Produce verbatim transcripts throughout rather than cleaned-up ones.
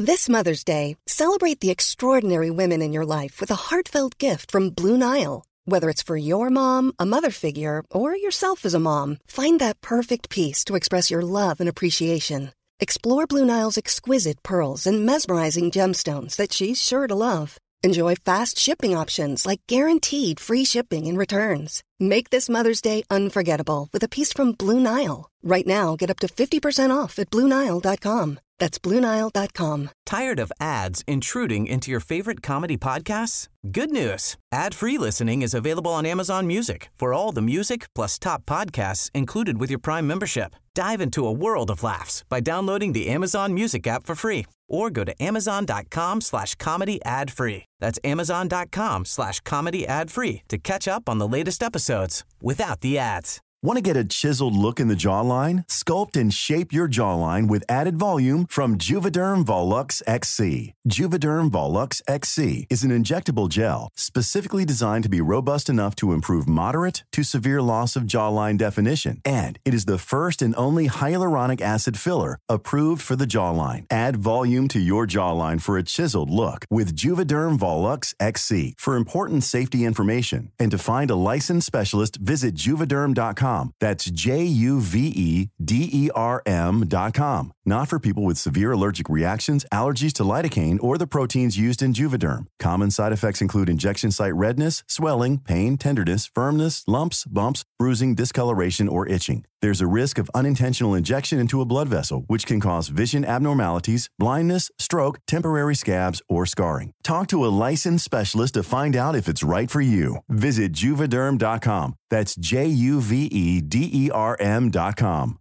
This Mother's Day, celebrate the extraordinary women in your life with a heartfelt gift from Blue Nile. Whether it's for your mom, a mother figure, or yourself as a mom, find that perfect piece to express your love and appreciation. Explore Blue Nile's exquisite pearls and mesmerizing gemstones that she's sure to love. Enjoy fast shipping options like guaranteed free shipping and returns. Make this Mother's Day unforgettable with a piece from Blue Nile. Right now, get up to fifty percent off at Blue Nile dot com. That's Blue Nile dot com. Tired of ads intruding into your favorite comedy podcasts? Good news. Ad-free listening is available on Amazon Music for all the music plus top podcasts included with your Prime membership. Dive into a world of laughs by downloading the Amazon Music app for free or go to amazon.com slash comedy ad free. That's amazon.com slash comedy ad free to catch up on the latest episodes without the ads. Want to get a chiseled look in the jawline? Sculpt and shape your jawline with added volume from Juvederm Volux X C. Juvederm Volux X C is an injectable gel specifically designed to be robust enough to improve moderate to severe loss of jawline definition. And it is the first and only hyaluronic acid filler approved for the jawline. Add volume to your jawline for a chiseled look with Juvederm Volux X C. For important safety information and to find a licensed specialist, visit juvederm dot com. That's J U V E D E R M dot com. Not for people with severe allergic reactions, allergies to lidocaine, or the proteins used in Juvederm. Common side effects include injection site redness, swelling, pain, tenderness, firmness, lumps, bumps, bruising, discoloration, or itching. There's a risk of unintentional injection into a blood vessel, which can cause vision abnormalities, blindness, stroke, temporary scabs, or scarring. Talk to a licensed specialist to find out if it's right for you. Visit Juvederm dot com. That's J U V E D E R M dot com.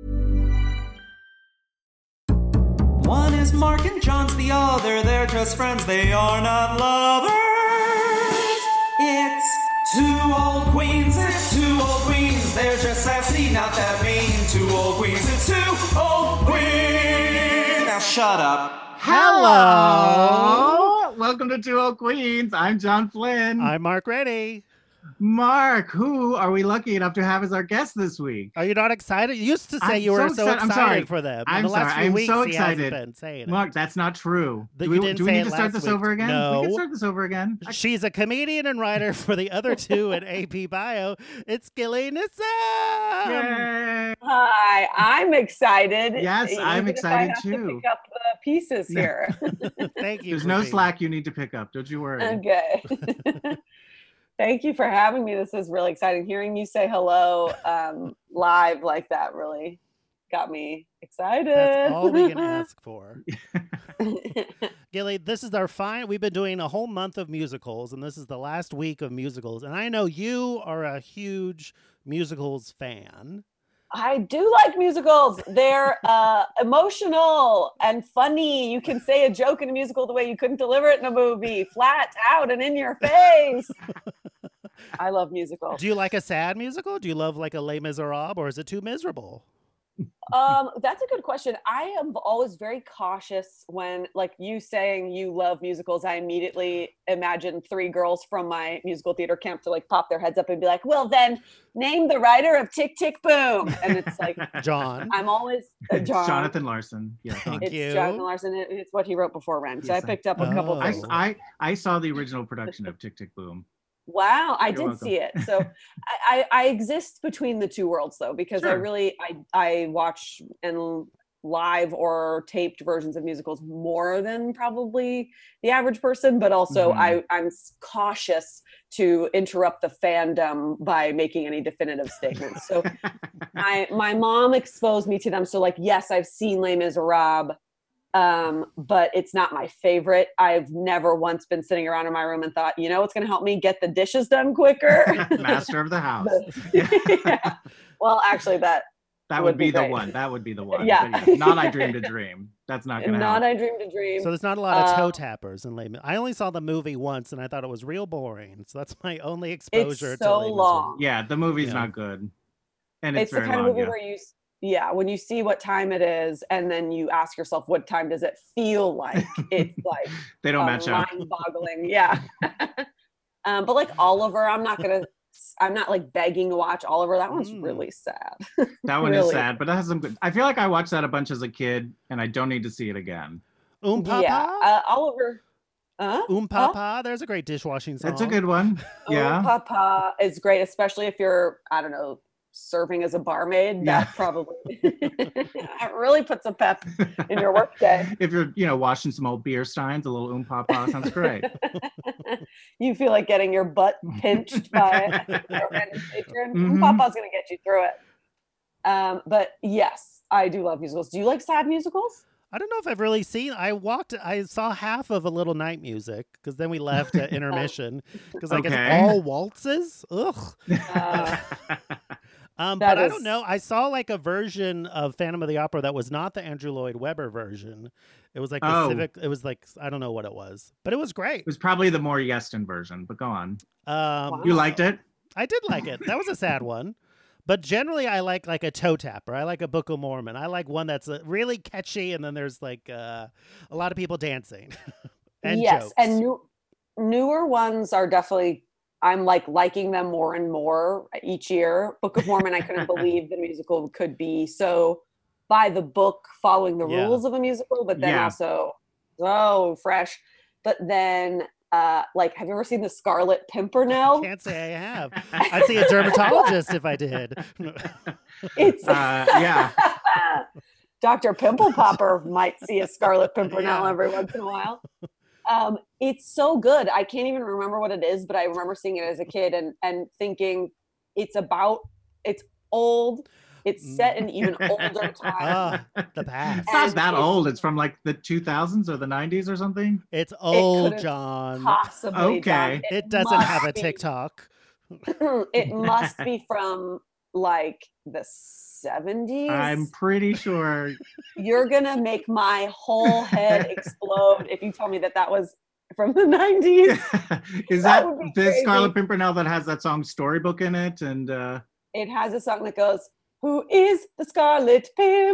One is Mark and John's the other. They're just friends, they are not lovers. It's two old queens, it's two old queens. They're just sassy, not that mean. Two old queens, it's two old queens. Now shut up. Hello! Welcome to Two Old Queens. I'm John Flynn. I'm Mark Reddy. Mark, who are we lucky enough to have as our guest this week? Are you not excited? You used to say I'm you were so so excited. excited, I'm sorry. for them. I'm In the last sorry. few I'm weeks, so he hasn't excited. been saying it. Mark, that's not true. But do you we, didn't do we say need it to start last this week. over again? No. We can start this over again. I- She's a comedian and writer for the other two in A P Bio. It's Gilly Nissam. Yay! Hi, I'm excited. Yes, even I'm if excited I have too. To pick up the pieces here. Thank you. There's for no being- slack you need to pick up. Don't you worry. Okay. Thank you for having me. This is really exciting. Hearing you say hello um, live like that really got me excited. That's all we can ask for. Gilly, this is our fine. We've been doing a whole month of musicals, and this is the last week of musicals. And I know you are a huge musicals fan. I do like musicals. They're uh, emotional and funny. You can say a joke in a musical the way you couldn't deliver it in a movie, flat out and in your face. I love musicals. Do you like a sad musical? Do you love like a Les Miserables, or is it too miserable? Um, that's a good question. I am always very cautious when, like you saying you love musicals, I immediately imagine three girls from my musical theater camp to like pop their heads up and be like, well, then name the writer of Tick, Tick, Boom. And it's like, John. I'm always uh, It's John. Jonathan Larson. Yeah, Thank It's you. Jonathan Larson. It- It's what he wrote before Rent. So Yes, I picked up a couple Oh. I, things. I, I saw the original production of Tick, Tick, Boom. Wow, I You're did welcome. see it. So I, I, I exist between the two worlds though, because I Sure. really I I watch and live or taped versions of musicals more than probably the average person, but also Mhm. I, I'm s- cautious to interrupt the fandom by making any definitive statements. So my my mom exposed me to them. So like, yes, I've seen Les Miserables. Um, but it's not my favorite. I've never once been sitting around in my room and thought, you know, what's going to help me get the dishes done quicker? Master of the house. Yeah. Well, actually, that That would would be be the great. one. That would be the one. Yeah. But yeah, not I Dreamed a Dream. That's not going to not help. I dreamed a dream. So there's not a lot of toe Um, tappers in Les Mis. I only saw the movie once, and I thought it was real boring. So that's my only it's exposure to so Les Mis. long. Yeah, the movie's Yeah. not good. And it's, It's the very kind long. of movie yeah. where you, s- yeah, when you see what time it is, and then you ask yourself, what time does it feel like? It's like They don't match up. mind-boggling. Yeah. um, but like Oliver, I'm not gonna. I'm not like begging to watch Oliver. That one's Mm. really sad. That one is Really. sad, but that has some good. I feel like I watched that a bunch as a kid, and I don't need to see it again. Um Papa? Yeah, uh, Oliver. Uh, Um Papa. There's a great dishwashing song. That's a good one. Yeah. Um Papa is great, especially if you're, I don't know, serving as a barmaid. Yeah. That probably it really puts a pep in your workday. If you're, you know, washing some old beer steins, a little um papa sounds great. You feel like getting your butt pinched by a random patron. Mhm. Um Papa's gonna get you through it. Um, but yes, I do love musicals. Do you like sad musicals? I don't know if I've really seen. I walked. I saw half of A Little Night Music because then we left at intermission because like Okay. it's all waltzes. Ugh. Uh, Um, That but I is- don't know. I saw like a version of Phantom of the Opera that was not the Andrew Lloyd Webber version. It was like the Oh. Civic. It was like I don't know what it was, but it was great. It was probably the more Yeston version, but go on. Um, You liked it? I did like it. That was a sad one. But generally, I like like a toe tapper. I like a Book of Mormon. I like one that's uh, really catchy, and then there's like uh, a lot of people dancing. and yes, jokes. and new, newer ones are definitely. I'm like liking them more and more each year. Book of Mormon, I couldn't believe the musical could be so by the book, following the Yeah. rules of a musical, but then Yeah. also so fresh. But then, uh, like, have you ever seen the Scarlet Pimpernel? Can't say I have. I'd see a dermatologist if I did. It's Uh, yeah. Doctor Pimple Popper might see a Scarlet Pimpernel Yeah. every once in a while. Um, it's so good. I can't even remember what it is, but I remember seeing it as a kid and and thinking it's about it's old. It's set in even older times. Ah, the past. It's not And that it- old. It's from like the two thousands or the nineties or something. It's old, couldn't John. Possibly. Okay. done. It doesn't must have a be- TikTok. It must be from like the seventies. I'm pretty sure. You're gonna make my whole head explode if you tell me that that was from the nineties. Is That that, would be the crazy. Scarlet Pimpernel that has that song Storybook in it? And uh, It has a song that goes, "Who is the Scarlet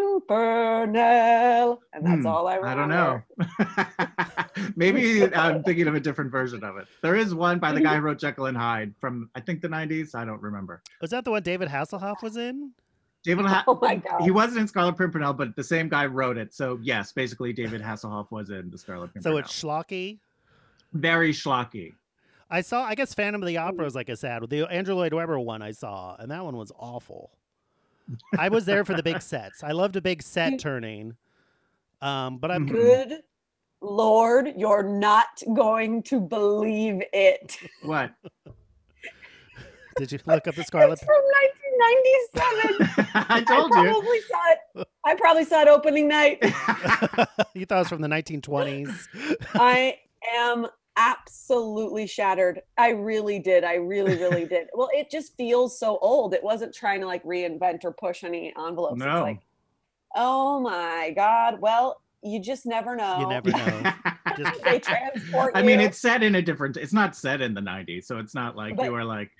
Pimpernel?" And that's hmm, all I I remember. don't know. Maybe I'm thinking of a different version of it. There is one by the guy who wrote Jekyll and Hyde from, I think, the nineties. I don't remember. Was that the one David Hasselhoff was in? David ha- Oh my God. He wasn't in Scarlet Pimpernel, but the same guy wrote it. So yes, basically David Hasselhoff was in the Scarlet Pimpernel. So it's schlocky. very schlocky. I saw, I guess Phantom of the Opera is like a sad one. The Andrew Lloyd Webber one I saw, and that one was awful. I was there for the big sets. I loved a big set turning. Um, but I'm Mhm. Good Lord, you're not going to believe it. What? Did you look up the Scarlet? It's from nineteen ninety-seven. I told I you. probably saw it. I probably saw it opening night. You thought it was from the nineteen twenties. I am absolutely shattered. I really did. I really, really did. Well, it just feels so old. It wasn't trying to like reinvent or push any envelopes. No. It's like, oh my God. Well, you just never know. You never know. Just They transport I mean, you. it's set in a different. It's not set in the nineties, so it's not like But- you were like.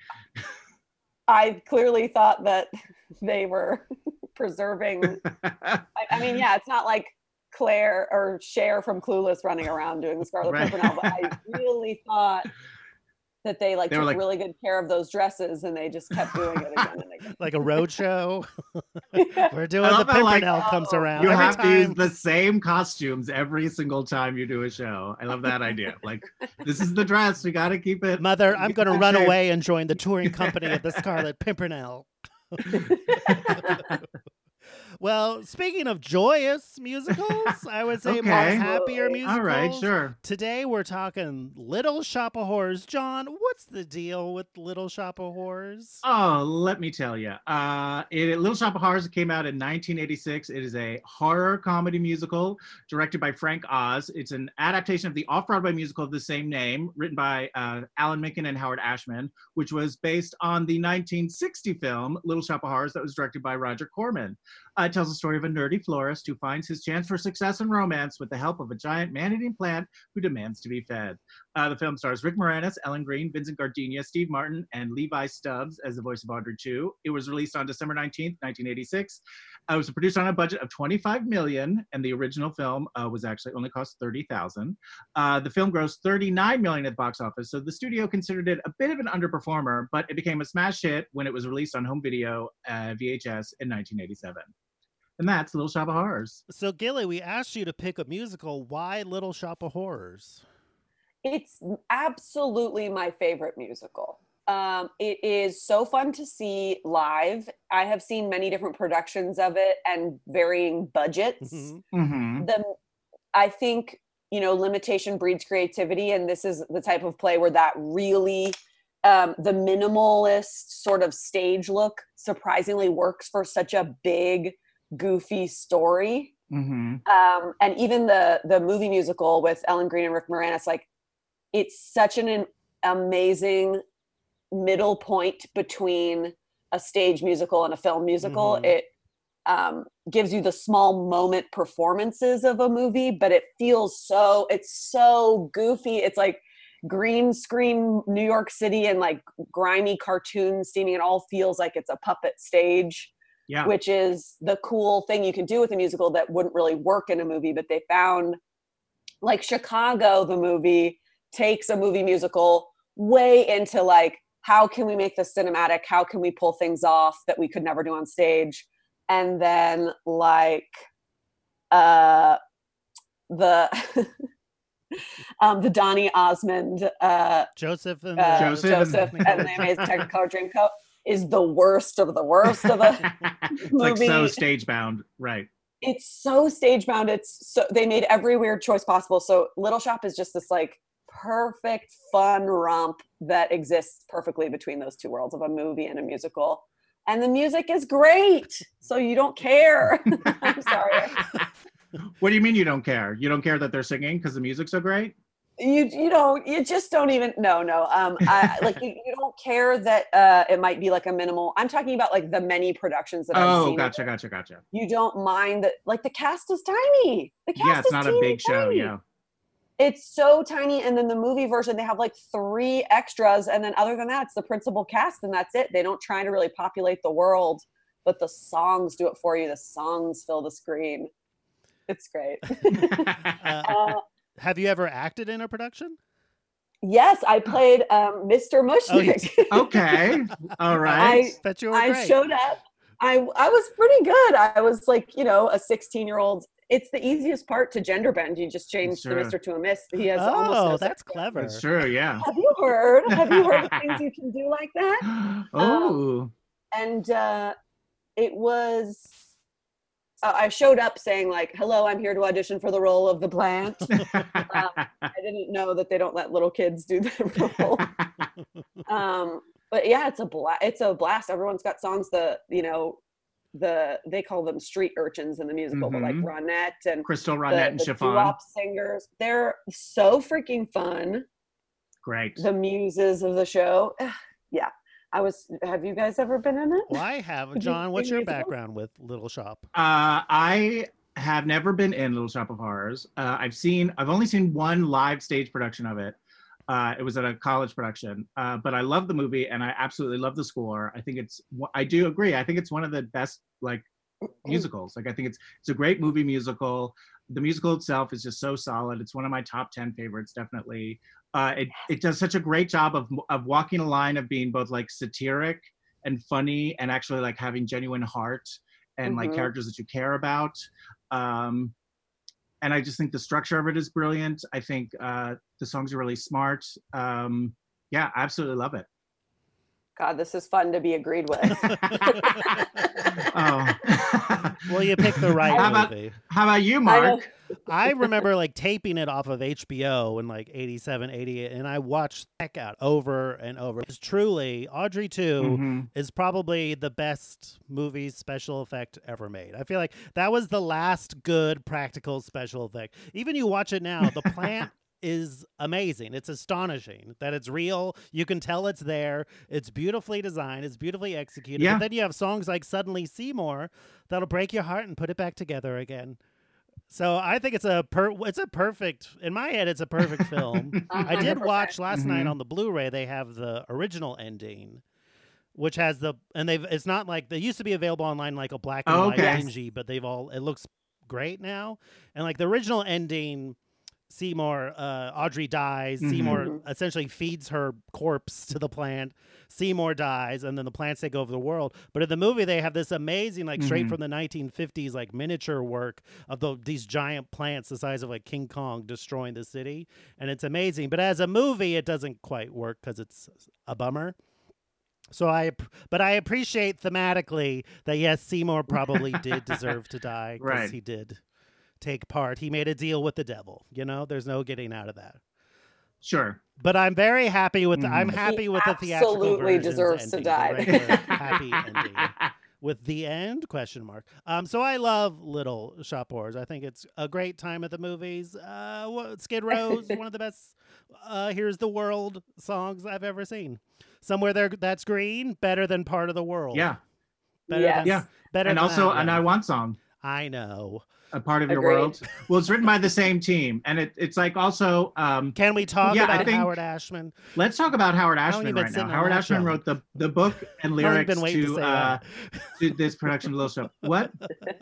I clearly thought that they were preserving. I, I mean, yeah, it's not like Claire or Cher from Clueless running around doing the Scarlet Right. Pimpernel, but I really thought that they like They were took like- really good care of those dresses and they just kept doing it again and again. like a road show. We're doing I the love how, like, Pimpernel comes around You every have to use time. the same costumes every single time you do a show. I love that idea. Like, this is the dress. We got to keep it. Mother, I'm keep going to it run safe. away and join the touring company of the Scarlet Pimpernel. Well, speaking of joyous musicals, I would say more Okay. happier musicals. All right, sure. Today we're talking Little Shop of Horrors. John, what's the deal with Little Shop of Horrors? Oh, let me tell you. Uh, it, Little Shop of Horrors came out in nineteen eighty-six. It is a horror comedy musical directed by Frank Oz. It's an adaptation of the off-Broadway musical of the same name, written by uh, Alan Menken and Howard Ashman, which was based on the nineteen sixty film Little Shop of Horrors that was directed by Roger Corman. Uh, it tells the story of a nerdy florist who finds his chance for success and romance with the help of a giant man-eating plant who demands to be fed. Uh, the film stars Rick Moranis, Ellen Greene, Vincent Gardenia, Steve Martin, and Levi Stubbs as the voice of Audrey Chu. It was released on December nineteenth, nineteen eighty-six. Uh, it was produced on a budget of twenty-five million dollars, and the original film uh, was actually only cost thirty thousand dollars. Uh, the film grossed thirty-nine million dollars at the box office, so the studio considered it a bit of an underperformer, but it became a smash hit when it was released on home video uh, V H S in nineteen eighty-seven. And that's Little Shop of Horrors. So, Gilly, we asked you to pick a musical. Why Little Shop of Horrors? It's absolutely my favorite musical. Um, it is so fun to see live. I have seen many different productions of it and varying budgets. Mm-hmm. Mm-hmm. The, I think, you know, limitation breeds creativity, and this is the type of play where that really, um, the minimalist sort of stage look surprisingly works for such a big, goofy story. Mm-hmm. Um, and even the the movie musical with Ellen Greene and Rick Moranis, like, it's such an, an amazing middle point between a stage musical and a film musical. Mm-hmm. It um, gives you the small moment performances of a movie, but it feels so, it's so goofy. It's like green screen New York City and like grimy cartoon steaming. It all feels like it's a puppet stage, Yeah. which is the cool thing you can do with a musical that wouldn't really work in a movie, but they found, like, Chicago, the movie, takes a movie musical way into like, how can we make this cinematic? How can we pull things off that we could never do on stage? And then like uh, the um, the Donny Osmond, uh, Joseph and uh, Joseph Joseph, and- and the Amazing Technicolor Dreamcoat is the worst of the worst of the It's like so movie. stage bound, right? It's so stage bound. It's so, they made every weird choice possible. So Little Shop is just this like perfect fun romp that exists perfectly between those two worlds of a movie and a musical, and the music is great, so you don't care. I'm sorry. What do you mean you don't care? You don't care that they're singing because the music's so great? You you don't you just don't even no no um I like you, you don't care that uh it might be like a minimal. I'm talking about like the many productions that I've Oh, seen. gotcha, gotcha, gotcha. You don't mind that, like, the cast is tiny. The cast Yeah, it's is not a teeny big show. tiny. Yeah. It's so tiny, and then the movie version, they have like three extras, and then other than that, it's the principal cast, and that's it. They don't try to really populate the world, but the songs do it for you. The songs fill the screen. It's great. Uh, uh, have you ever acted in a production? yes, I played um, Mister Mushnick. Oh, Okay. All right. Bet you were I great. showed up. I I was pretty good. I was like, you know, a sixteen-year-old. It's the easiest part to gender bend. You just change the Sure. Mister to a Miss. He has almost no Oh, sex that's drive. clever. It's true. Yeah. Have you heard? Have you heard of things you can do like that? Oh. And uh, it was. Uh, I showed up saying like, "Hello, I'm here to audition for the role of the plant." I didn't know that they don't let little kids do that role. um, but yeah, it's a bla- It's a blast. Everyone's got songs. The you know, the they call them street urchins in the musical, but like Mhm. Ronette and Crystal, the, Ronette, and the Chiffon. doo-wop singers. They're so freaking fun. Great. The muses of the show. Yeah. I was, have you guys ever been in it? Well, I have. Did you John, do what's your musicals? background with Little Shop? Uh, I have never been in Little Shop of Horrors. Uh, I've seen, I've only seen one live stage production of it. Uh, it was at a college production, uh, but I love the movie and I absolutely love the score. I think it's, I do agree. I think it's one of the best like musicals. Like I think it's it's a great movie musical. The musical itself is just so solid. It's one of my top ten favorites, definitely. Uh, it it does such a great job of of walking a line of being both like satiric and funny and actually like having genuine heart and like Mhm. characters that you care about. Um, and I just think the structure of it is brilliant. I think uh, the songs are really smart. Um, yeah, I absolutely love it. God, this is fun to be agreed with. Oh. Well, you picked the right How about- movie. How about you, I Mark? know. I remember like taping it off of H B O in like eighty-seven, eighty-eight, and I watched heck out over and over. It's truly, Audrey two Mhm. is probably the best movie special effect ever made. I feel like that was the last good practical special effect. Even you watch it now, the plant is amazing. It's astonishing that it's real. You can tell it's there. It's beautifully designed. It's beautifully executed. Yeah. But then you have songs like Suddenly Seymour that'll break your heart and put it back together again. So I think it's a per it's a perfect, in my head, it's a perfect film. I did watch last night Mhm. on the Blu-ray, they have the original ending, which has the, and they've, it's not like, they used to be available online like a black and Oh, white okay. dingy, but they've all, it looks great now. And like the original ending Seymour, uh, Audrey dies. Mhm. Seymour essentially feeds her corpse to the plant. Seymour dies, and then the plants take over the world. But in the movie, they have this amazing, like straight Mhm. from the nineteen fifties, like miniature work of the, these giant plants the size of like King Kong destroying the city, and it's amazing. But as a movie, it doesn't quite work because it's a bummer. So I, but I appreciate thematically that yes, Seymour probably did deserve to die because Right. he did take part. He made a deal with the devil. You know, there's no getting out of that. Sure. But I'm very happy with. The, Mm. I'm He happy with the theatrical absolutely version's deserves to ending, the die. regular happy ending. With the end question mark. Um, so I love Little Shop of Horrors. I think it's a great time at the movies. Uh, what, Skid Row's one of the best. Uh, Here's the World songs I've ever seen. Somewhere there that's green, better than Part of the World. Yeah. better Yes. than, Yeah. better. And than also that an one. I Want song, I know. a part of your Agreed. world. Well, it's written by the same team, and it, it's like also. Um, Can we talk Yeah, I about think- Howard Ashman? let's talk about Howard long you Ashman been right now. sitting on Howard that Ashman junk? wrote the the book and How long you lyrics been waiting to to say uh, that? to this production of Little Shop. What?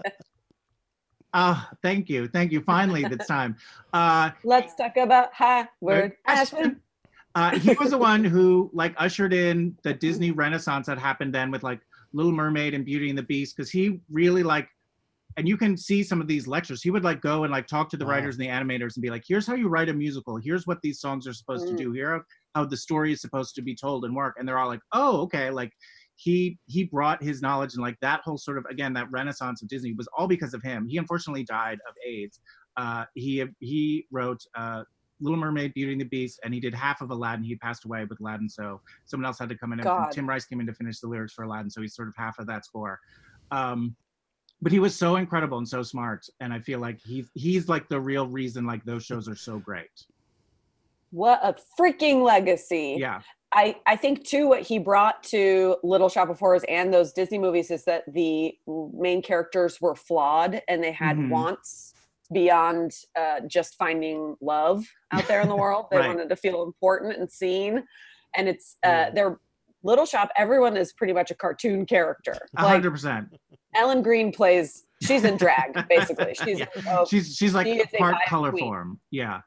Ah, thank you, thank you. Finally, this time. Uh, Let's talk about Howard Ashman. Uh, he was the one who like ushered in the Disney Renaissance that happened then with like Little Mermaid and Beauty and the Beast, because he really like, and you can see some of these lectures. He would like go and like talk to the Wow. writers and the animators and be like, "Here's how you write a musical. Here's what these songs are supposed Mm. to do. Here how the story is supposed to be told and work." And they're all like, "Oh, okay." Like he he brought his knowledge and like that whole sort of again that Renaissance of Disney was all because of him. He unfortunately died of AIDS. Uh, he he wrote. Uh, Little Mermaid, Beauty and the Beast, and he did half of Aladdin. He passed away with Aladdin, so someone else had to come in. And, God. and Tim Rice came in to finish the lyrics for Aladdin, so he's sort of half of that score. Um, but he was so incredible and so smart, and I feel like he's he's like the real reason like those shows are so great. What a freaking legacy. Yeah, I, I think too what he brought to Little Shop of Horrors and those Disney movies is that the main characters were flawed and they had Mhm. wants beyond uh, just finding love out there in the world. They Right. wanted to feel important and seen. And it's uh, Yeah. their Little Shop, everyone is pretty much a cartoon character. a Like hundred percent. Ellen Green plays, she's in drag, basically. She's Yeah. oh, She's she's like she is a part vibe color queen. form. Yeah,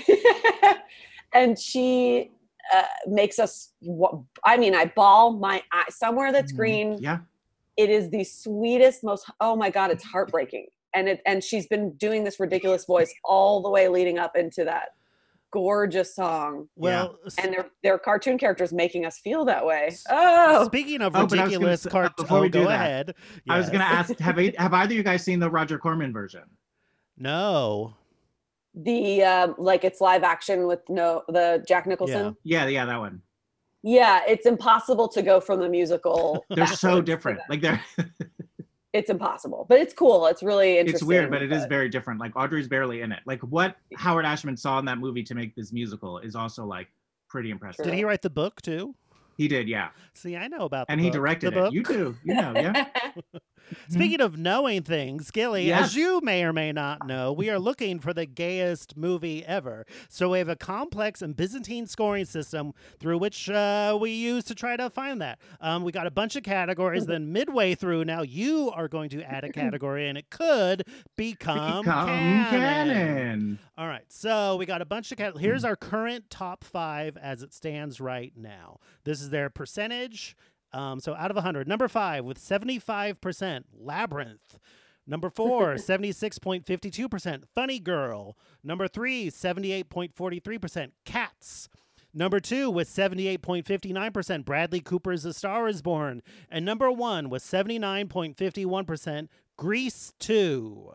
and she uh, makes us wa- I mean I bawl my eye somewhere that's Mhm. green. Yeah, It is the sweetest, most, oh my god, it's heartbreaking. And it and she's been doing this ridiculous voice all the way leading up into that gorgeous song. Well, And they're they're cartoon characters making us feel that way. Oh, speaking of Oh, but I was gonna ridiculous say- uh, cart, before oh, we do go that, ahead. I was gonna Yes. ask, have I, have either of you guys seen the Roger Corman version? No. the um, like it's live action with no the Jack Nicholson. Yeah, yeah, that one. Yeah, it's impossible to go from the musical. They're so backwards to different. that. Like they're. It's impossible, but it's cool. It's really interesting. It's weird, but it is very different. Like Audrey's barely in it. Like what Howard Ashman saw in that movie to make this musical is also like pretty impressive. Did he write the book too? He did, yeah. See, I know about the And he book. directed the it. book. You do. You know, yeah. Speaking of knowing things, Gilly, Yes. as you may or may not know, we are looking for the gayest movie ever. So we have a complex and Byzantine scoring system through which uh, we use to try to find that. Um, we got a bunch of categories. Then midway through, now you are going to add a category, and it could become, Become canon. canon. All right, so we got a bunch of cat. Here's our current top five as it stands right now. This is their percentage. Um, so out of one hundred, number five with seventy-five percent, Labyrinth. Number four, seventy-six point five two percent, Funny Girl. Number three, seventy-eight point four three percent, Cats. Number two with seventy-eight point five nine percent, Bradley Cooper's A Star is Born. And number one with seventy-nine point five one percent, Grease two.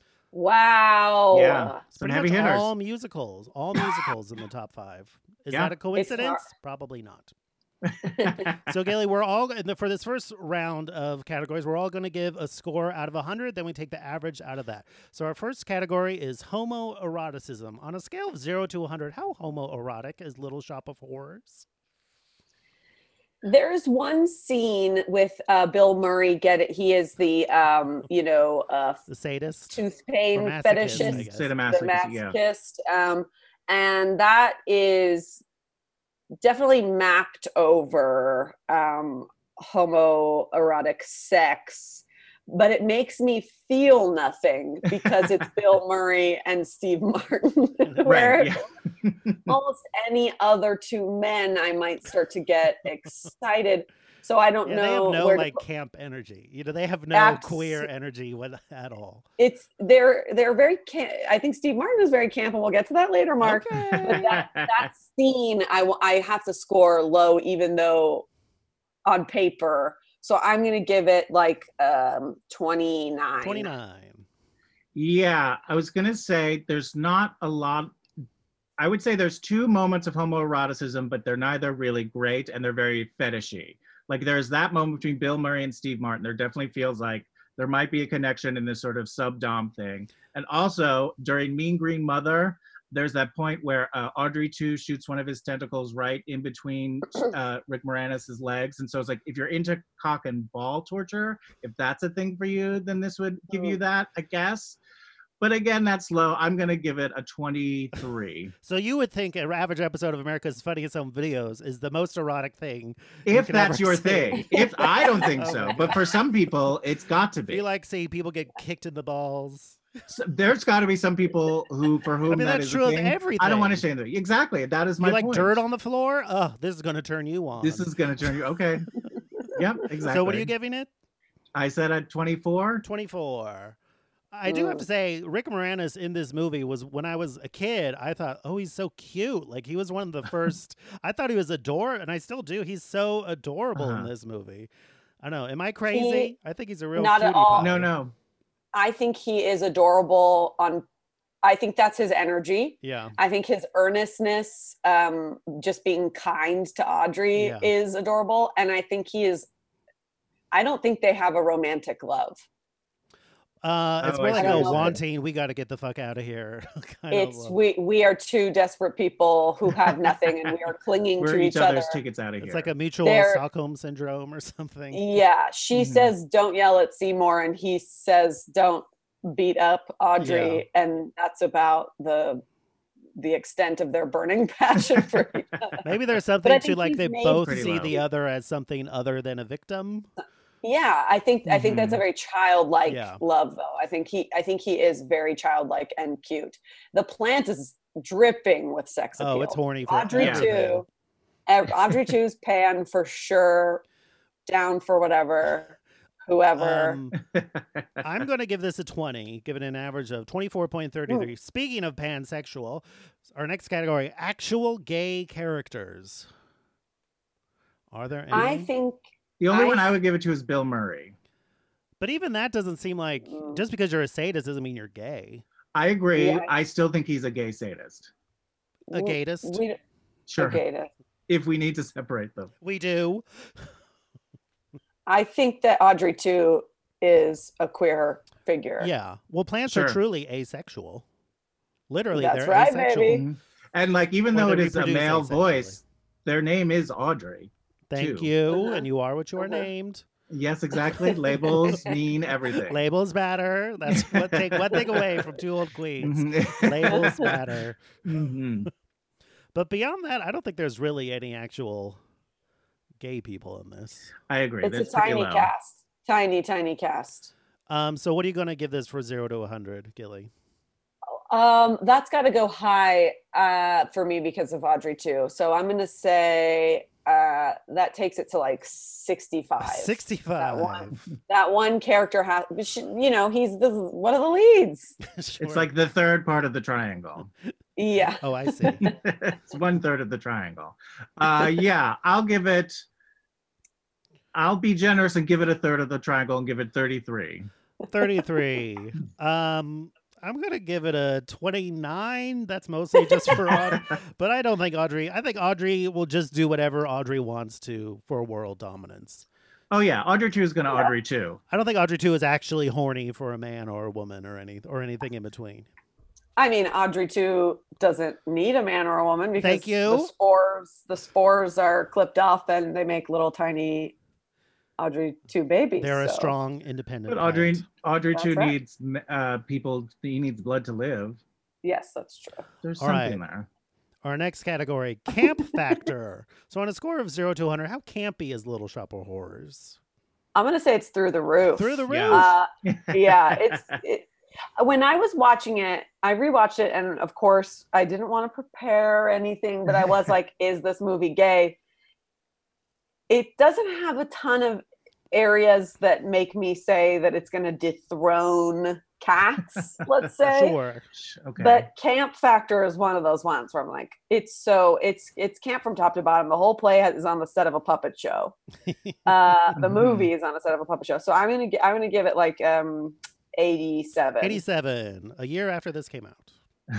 Wow. Yeah. Some Pretty heavy much hitters. all musicals. All musicals in the top five. Is Yeah. that a coincidence? hard. Probably not. So, Gailey, we're all in the, for this first round of categories, we're all going to give a score out of one hundred. Then we take the average out of that. So, our first category is homoeroticism. On a scale of zero to one hundred, how homoerotic is Little Shop of Horrors? There's one scene with uh, Bill Murray. Get it? He is the um, you know uh, The sadist? tooth pain Or masochist, I fetishist, guess. Say the the masochist, yeah. masochist, um, and that is definitely mapped over um, homoerotic sex. but it makes me feel nothing because it's Bill Murray and Steve Martin. Where Right, yeah. almost any other two men, I might start to get excited. So I don't Yeah, know. they have no where to like put- camp energy. You know, they have no Abs- queer energy what, at all. It's they're they're very. Camp- I think Steve Martin is very camp, and we'll get to that later, Mark. But Okay. that, that scene, I w- I have to score low, even though on paper. So I'm going to give it like um, twenty-nine. twenty-nine. Yeah, I was gonna say there's not a lot. I would say there's two moments of homoeroticism, but they're neither really great and they're very fetishy. Like there's that moment between Bill Murray and Steve Martin. There definitely feels like there might be a connection in this sort of sub-dom thing. And also during Mean Green Mother, there's that point where uh, Audrey two shoots one of his tentacles right in between uh, Rick Moranis' legs. And so it's like, if you're into cock and ball torture, if that's a thing for you, then this would give you that, I guess. But again, that's low. I'm going to give it a twenty-three. So you would think an average episode of America's Funniest Home Videos is the most erotic thing. you If can that's ever your see. thing. If I don't think so. Okay. But for some people, it's got to Do be. you like seeing people get kicked in the balls? So there's got to be some people who, for whom I mean, that that's is true a of thing. everything. I don't want to shame them. Exactly. That is my You like point. dirt on the floor? Oh, this is going to turn you on. This is going to turn you. Okay. Yep, exactly. So what are you giving it? I said at twenty-four. twenty-four. I do have to say, Rick Moranis in this movie was, when I was a kid, I thought, oh, he's so cute. Like, he was one of the first, I thought he was adorable, and I still do. He's so adorable Uh-huh. in this movie. I don't know. Am I crazy? He- I think he's a real Not at cutie all. pie. No, no. I think he is adorable on. I think that's his energy. Yeah. I think his earnestness, um, just being kind to Audrey, Yeah. is adorable, and I think he is. I don't think they have a romantic love. Uh, it's Oh, more I like see a what you're wanting, we got to get the fuck out of here. kind of It's love. we we are two desperate people who have nothing, and we are clinging We're to each each other. other's tickets out of here. It's like a mutual They're- Stockholm syndrome or something. Yeah, she Mhm. says, "Don't yell at Seymour," and he says, "Don't beat up Audrey," and that's about the the extent of their burning passion for each other. Maybe there's I something to think like he's they made both pretty see low. the other as something other than a victim. Yeah, I think I think that's a Mhm. very childlike Yeah. love, though. I think he I think he is very childlike and cute. The plant is dripping with sex appeal. Oh, it's horny for Audrey everything. too. Ev- Audrey two's pan for sure. Down for whatever, whoever. Um, I'm going to give this a twenty, given an average of twenty-four point three three. Speaking of pansexual, our next category, actual gay characters. Are there any? I think the only I- one I would give it to is Bill Murray. But even that doesn't seem like, Mm. just because you're a sadist doesn't mean you're gay. I agree. Yeah. I still think he's a gay sadist. A w- gaydist? We, Sure. a gaydist. If we need to separate them. We do. I think that Audrey too is a queer figure. Yeah. Well, plants Sure. are truly asexual. Literally, That's they're right, asexual. baby. Mhm. And like, even Or though they it is a reproduce male asexually. voice, their name is Audrey. Thank too. you. Uh-huh. And you are what you are Uh-huh. named. Yes, exactly. Labels mean everything. Labels matter. That's what take one thing away from Two Old Queens. Mhm. Labels matter. Mhm. But beyond that, I don't think there's really any actual gay people in this. I agree. It's That's a pretty tiny low. cast. Tiny, tiny cast. Um, so what are you going to give this for zero to one hundred, Gilly? Um, that's got to go high uh, for me because of Audrey too. So I'm gonna say uh, that takes it to like sixty-five. sixty-five. That one, that one character has, you know, he's the one of the leads. Sure. It's like the third part of the triangle. Yeah. Oh, I see. It's one third of the triangle. Uh, yeah, I'll give it. I'll be generous and give it a third of the triangle and give it thirty-three. thirty-three. Um, I'm going to give it a twenty-nine. That's mostly just for Audrey. But I don't think Audrey, I think Audrey will just do whatever Audrey wants to for world dominance. Oh yeah, Audrey two is gonna Yeah. Audrey two. I don't think Audrey two is actually horny for a man or a woman or any or anything in between. I mean, Audrey too doesn't need a man or a woman because Thank you. the spores, the spores are clipped off and they make little tiny Audrey two babies. They're a so. strong, independent. But Audrey plant. Audrey That's two right. needs uh, people. He needs blood to live. Yes, that's true. There's All something right. there. Our next category, camp factor. So on a score of zero to one hundred, how campy is Little Shop of Horrors? I'm gonna say it's through the roof. Through the roof. Yeah. Uh, yeah, it's it, when I was watching it, I rewatched it, and of course, I didn't want to prepare anything, but I was like, "Is this movie gay?" It doesn't have a ton of areas that make me say that it's going to dethrone Cats, let's say. Sure. Okay. But camp factor is one of those ones where I'm like, it's so it's it's camp from top to bottom. The whole play is on the set of a puppet show. Uh, the movie is on the set of a puppet show. So I'm gonna I'm gonna give it like um eighty-seven. eighty-seven, a year after this came out.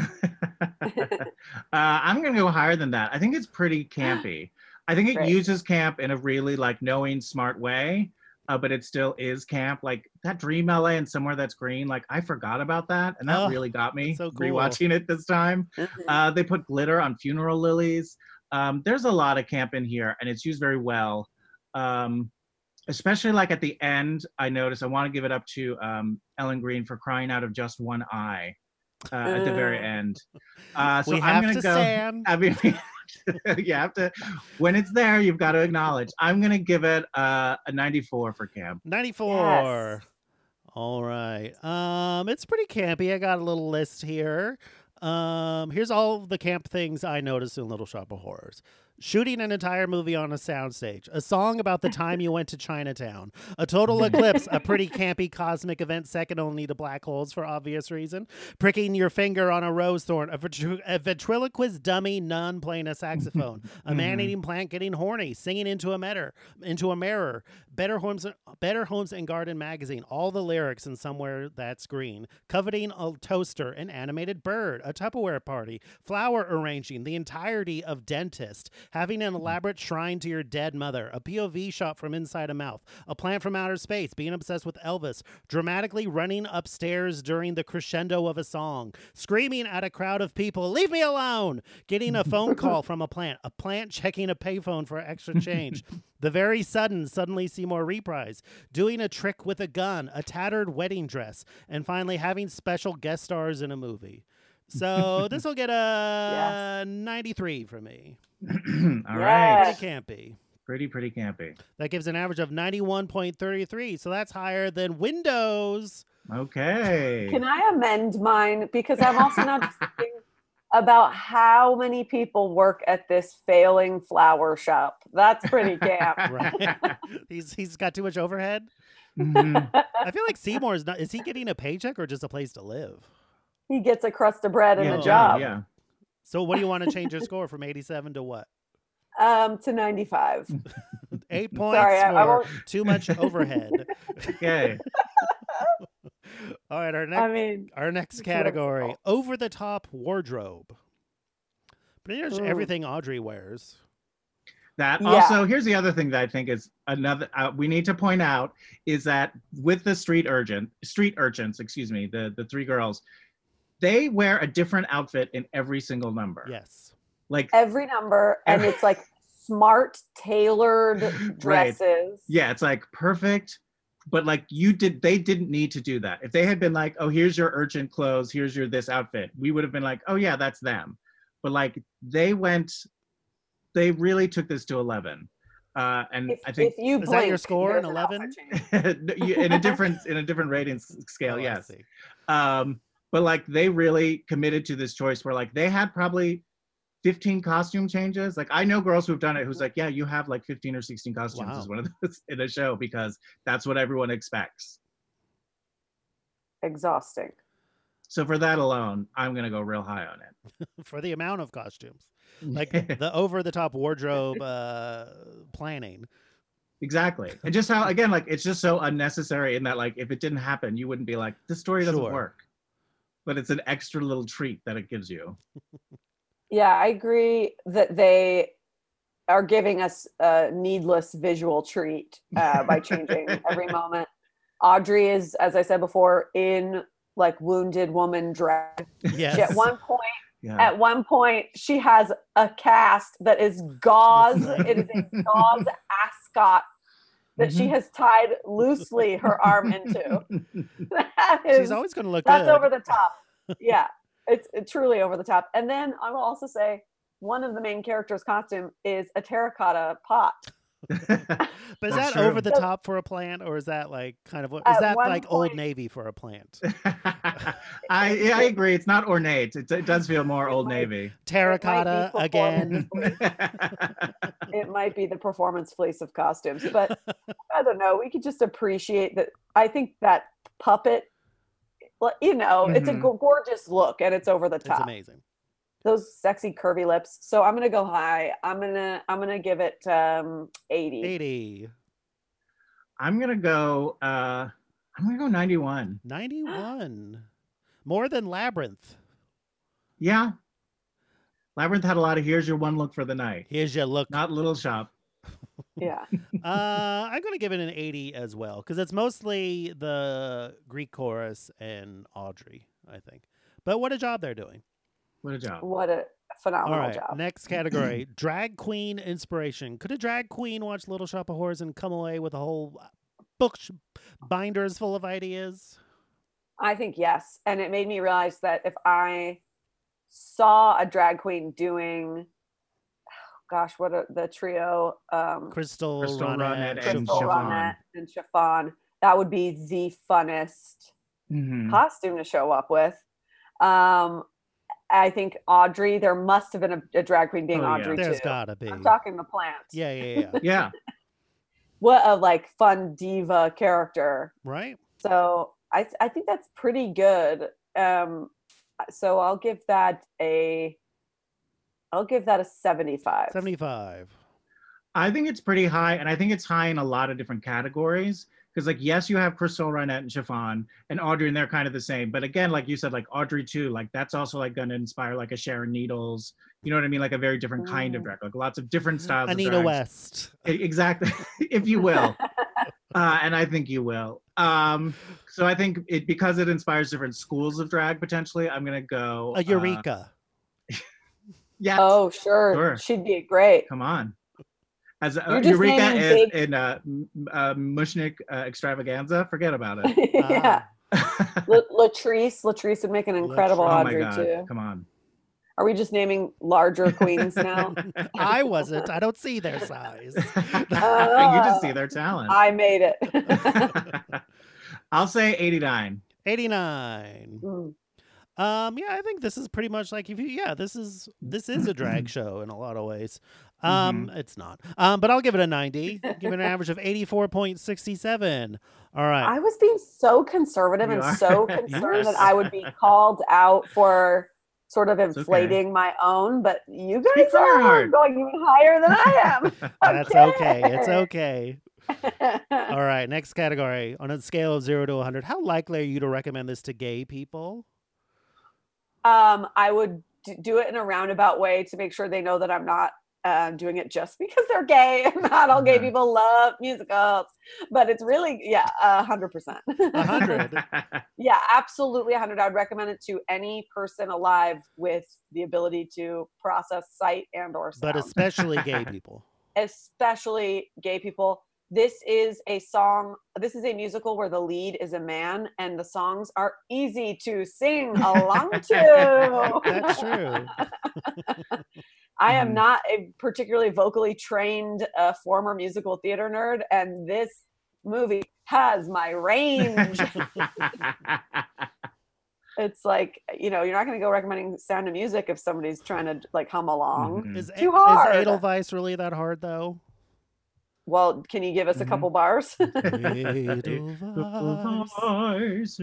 uh, I'm gonna go higher than that. I think it's pretty campy. I think it Right. uses camp in a really like knowing, smart way, uh, but it still is camp. Like that Dream L A and Somewhere That's Green. Like I forgot about that, and that Oh, really got me so cool. rewatching it this time. Mhm. Uh, they put glitter on funeral lilies. Um, there's a lot of camp in here, and it's used very well. Um, especially like at the end, I noticed. I want to give it up to um, Ellen Green for crying out of just one eye uh, at the very Uh. end. Uh, so we I'm have gonna to, go. Sam. I mean, you have to. When it's there, you've got to acknowledge. I'm gonna give it uh, a ninety-four for camp. ninety-four. Yes. All right. Um, it's pretty campy. I got a little list here. Um, here's all the camp things I noticed in Little Shop of Horrors. Shooting an entire movie on a soundstage, a song about the time you went to Chinatown, a total eclipse, a pretty campy cosmic event second only to black holes for obvious reason, pricking your finger on a rose thorn, a, vetri- a ventriloquist dummy nun playing a saxophone, a man-eating plant getting horny, singing into a mirror, into a mirror, Better Homes, Better Homes and Garden magazine, all the lyrics in Somewhere That's Green, coveting a toaster, an animated bird, a Tupperware party, flower arranging, the entirety of Dentist, having an elaborate shrine to your dead mother, a P O V shot from inside a mouth, a plant from outer space, being obsessed with Elvis, dramatically running upstairs during the crescendo of a song, screaming at a crowd of people, leave me alone, getting a phone call from a plant, a plant checking a payphone for extra change, the very sudden Suddenly Seymour reprise, doing a trick with a gun, a tattered wedding dress, and finally having special guest stars in a movie. So this will get a ninety-three for me. All right. Yes. Pretty campy. Pretty, pretty campy. That gives an average of ninety-one point three three. So that's higher than Windows. Okay. Can I amend mine? Because I'm also now just thinking about how many people work at this failing flower shop. That's pretty camp. Right. he's he's got too much overhead. Mhm. I feel like Seymour's not, is he getting a paycheck or just a place to live? He gets a crust of bread and Yeah, a job. Yeah. So what do you want to change your score from eighty-seven to what? Um, to ninety-five. Eight points Sorry, I- for I won't- too much overhead. Okay. All right, our next I mean, our next it's category, wonderful. over the top wardrobe. Pretty much Ooh. everything Audrey wears. That Yeah. also, here's the other thing that I think is another uh, we need to point out is that with the street urchin, street urchins, excuse me, the the three girls, they wear a different outfit in every single number. Yes. Like every number, and it's like smart, tailored Right. dresses. yeah, it's like perfect, but like you did, they didn't need to do that. If they had been like, oh, here's your urchin clothes, here's your this outfit, we would have been like, oh yeah, that's them. But like they went, they really took this to eleven. Uh, and If, I think if you Is that your blink, score, there's an an eleven? outfit change. you- in a different in a different rating s- scale, Oh, I yes. see. Um, but like they really committed to this choice where like they had probably fifteen costume changes. Like I know girls who've done it who's like, yeah, you have like fifteen or sixteen costumes Wow. as one of those in a show because that's what everyone expects. Exhausting. So for that alone, I'm gonna go real high on it. For the amount of costumes. Like the over the top wardrobe uh, planning. Exactly. And just how again, like it's just so unnecessary in that like if it didn't happen, you wouldn't be like, this story doesn't Sure. work. But it's an extra little treat that it gives you. Yeah, I agree that they are giving us a needless visual treat uh, by changing every moment. Audrey is, as I said before, in like Wounded Woman drag. Yes. She, at one point, Yeah. at one point, she has a cast that is gauze. It is a gauze ascot that she Mhm. has tied loosely her arm into. That is, She's always going to look that's good. over the top. Yeah, it's it truly over the top. And then I will also say one of the main characters' costume is a terracotta pot. But is That's that true. over the top for a plant, or is that like kind of what? Is At that one like Old point- Navy for a plant? I yeah, I agree. It's not ornate. It, it does feel more Old might- Navy. Terracotta performance again. fleece. It might be the performance fleece of costumes, but I don't know. We could just appreciate that. I think that puppet, well, you know, it's a Mhm. go- gorgeous look and it's over the It's top. amazing. Those sexy curvy lips. So I'm gonna go high. I'm gonna I'm gonna give it um eighty. eighty. I'm gonna go. Uh, I'm gonna go ninety-one. ninety-one. More than Labyrinth. Yeah. Labyrinth had a lot of "Here's your one look for the night." Here's your look. Not Little Shop. Yeah. uh, I'm going to give it an eighty as well, because it's mostly the Greek chorus and Audrey, I think. But what a job they're doing. What a job. What a phenomenal All right, job. next category, drag queen inspiration. Could a drag queen watch Little Shop of Horrors and come away with a whole book sh- binders full of ideas? I think yes. And it made me realize that if I saw a drag queen doing, gosh, what a, the trio, um, Crystal, Crystal Ronette, Ronette and Crystal Chiffon. Ronette and Chiffon, that would be the funnest Mhm. costume to show up with. Um, I think Audrey, there must have been a, a drag queen being Oh, yeah. Audrey There's too. gotta be. I'm talking the plant. Yeah, yeah, yeah. Yeah. What a like fun diva character. Right? So I I think that's pretty good. Um, so I'll give that a I'll give that a seventy-five. seventy-five. I think it's pretty high, and I think it's high in a lot of different categories. Because, like, yes, you have Crystal, Ronette, and Chiffon, and Audrey, and they're kind of the same. But again, like you said, like Audrey too, like that's also like going to inspire like a Sharon Needles. You know what I mean? Like a very different kind of Mm. drag, like lots of different styles. of Anita drags. West. E- Exactly, if you will. Uh, and I think you will. Um, so I think it because it inspires different schools of drag potentially. I'm gonna go. A Eureka. Uh, yeah. Oh, sure. Sure. She'd be great. Come on. As uh, You're just Eureka naming is big- in uh, m- uh, Mushnik uh, Extravaganza. Forget about it. Yeah. oh La- Latrice. Latrice would make an incredible Latrice. Audrey my God! too. Come on. Are we just naming larger queens now? I wasn't. I don't see their size. you just see their talent. I made it. I'll say eighty-nine. eighty-nine. Mm. Um, yeah, I think this is pretty much like if you, yeah, this is this is a drag show in a lot of ways. Um, it's not. Um, but I'll give it a ninety. Give it an average of eighty-four point six seven. All right. I was being so conservative You and are. so Yes. concerned that I would be called out for sort of okay. inflating my own, but you Speak guys from your are heart. going even higher than I am. That's okay. It's okay. All right. Next category. On a scale of zero to one hundred, how likely are you to recommend this to gay people? Um, I would d- do it in a roundabout way to make sure they know that I'm not uh, doing it just because they're gay. Not all gay Okay. people love musicals, but it's really, yeah, a hundred percent. A hundred. Yeah, absolutely a hundred. I would recommend it to any person alive with the ability to process sight and or sound, But especially gay people. especially gay people. This is a song, this is a musical where the lead is a man and the songs are easy to sing along to. That's true. I am Mhm. not a particularly vocally trained uh, former musical theater nerd, and this movie has my range. It's like, you know, you're not going to go recommending Sound of Music if somebody's trying to like hum along. Mhm. Is, Too is hard. Edelweiss really that hard, though? Well, can you give us a Mhm. couple bars? Edelweiss.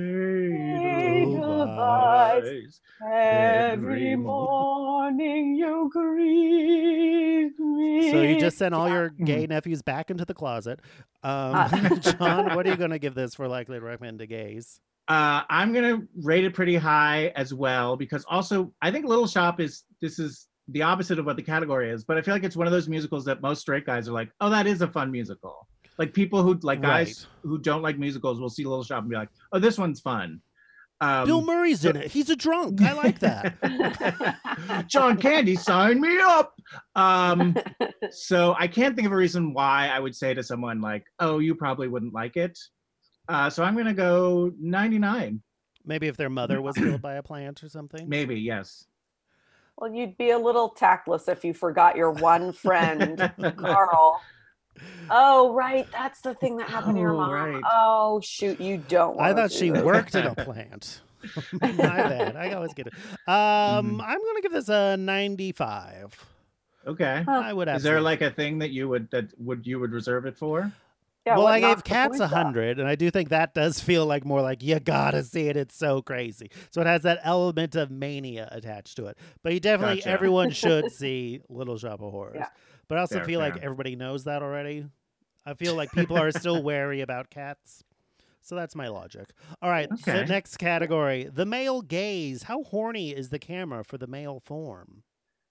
Edelweiss. Every morning you greet me. So you just sent all your Mm-hmm. gay nephews back into the closet. Um, Uh. John, what are you going to give this for likely to recommend to gays? Uh, I'm gonna rate it pretty high as well because also I think Little Shop is this is the opposite of what the category is, but I feel like it's one of those musicals that most straight guys are like, oh, that is a fun musical. Like people who like guys Right. who don't like musicals will see Little Shop and be like, oh, this one's fun. Um, Bill Murray's in it. He's a drunk. I like that. John Candy, sign me up. Um, so I can't think of a reason why I would say to someone like, oh, you probably wouldn't like it. Uh, so I'm gonna go ninety-nine. Maybe if their mother was killed by a plant or something. Maybe, yes. Well, you'd be a little tactless if you forgot your one friend, Carl. Oh, right. That's the thing that happened to your Oh, mom. right. Oh, shoot. You don't want I thought do she this. worked in a plant. My bad. I always get it. Um, Mhm. I'm gonna give this a ninety-five. Okay. Huh. I would. Is there absolutely- like a thing that you would that would you would reserve it for? Yeah, well, what I gave knocked the Cats points a off? hundred, and I do think that does feel like more like you gotta see it. It's so crazy. So it has that element of mania attached to it. But you definitely, Gotcha. everyone should see Little Shop of Horrors. Yeah. But I also Fair, feel like fair. everybody knows that already. I feel like people are still wary about cats. So that's my logic. All right. So Okay. next category, the male gaze. How horny is the camera for the male form?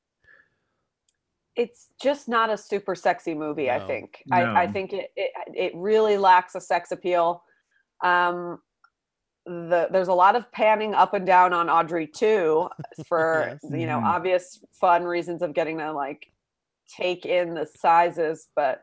It's just not a super sexy movie. I No. think. I, I No. think it, it it really lacks a sex appeal. Um, the there's a lot of panning up and down on Audrey too, for Yes. you know Mhm. obvious fun reasons of getting to like take in the sizes, but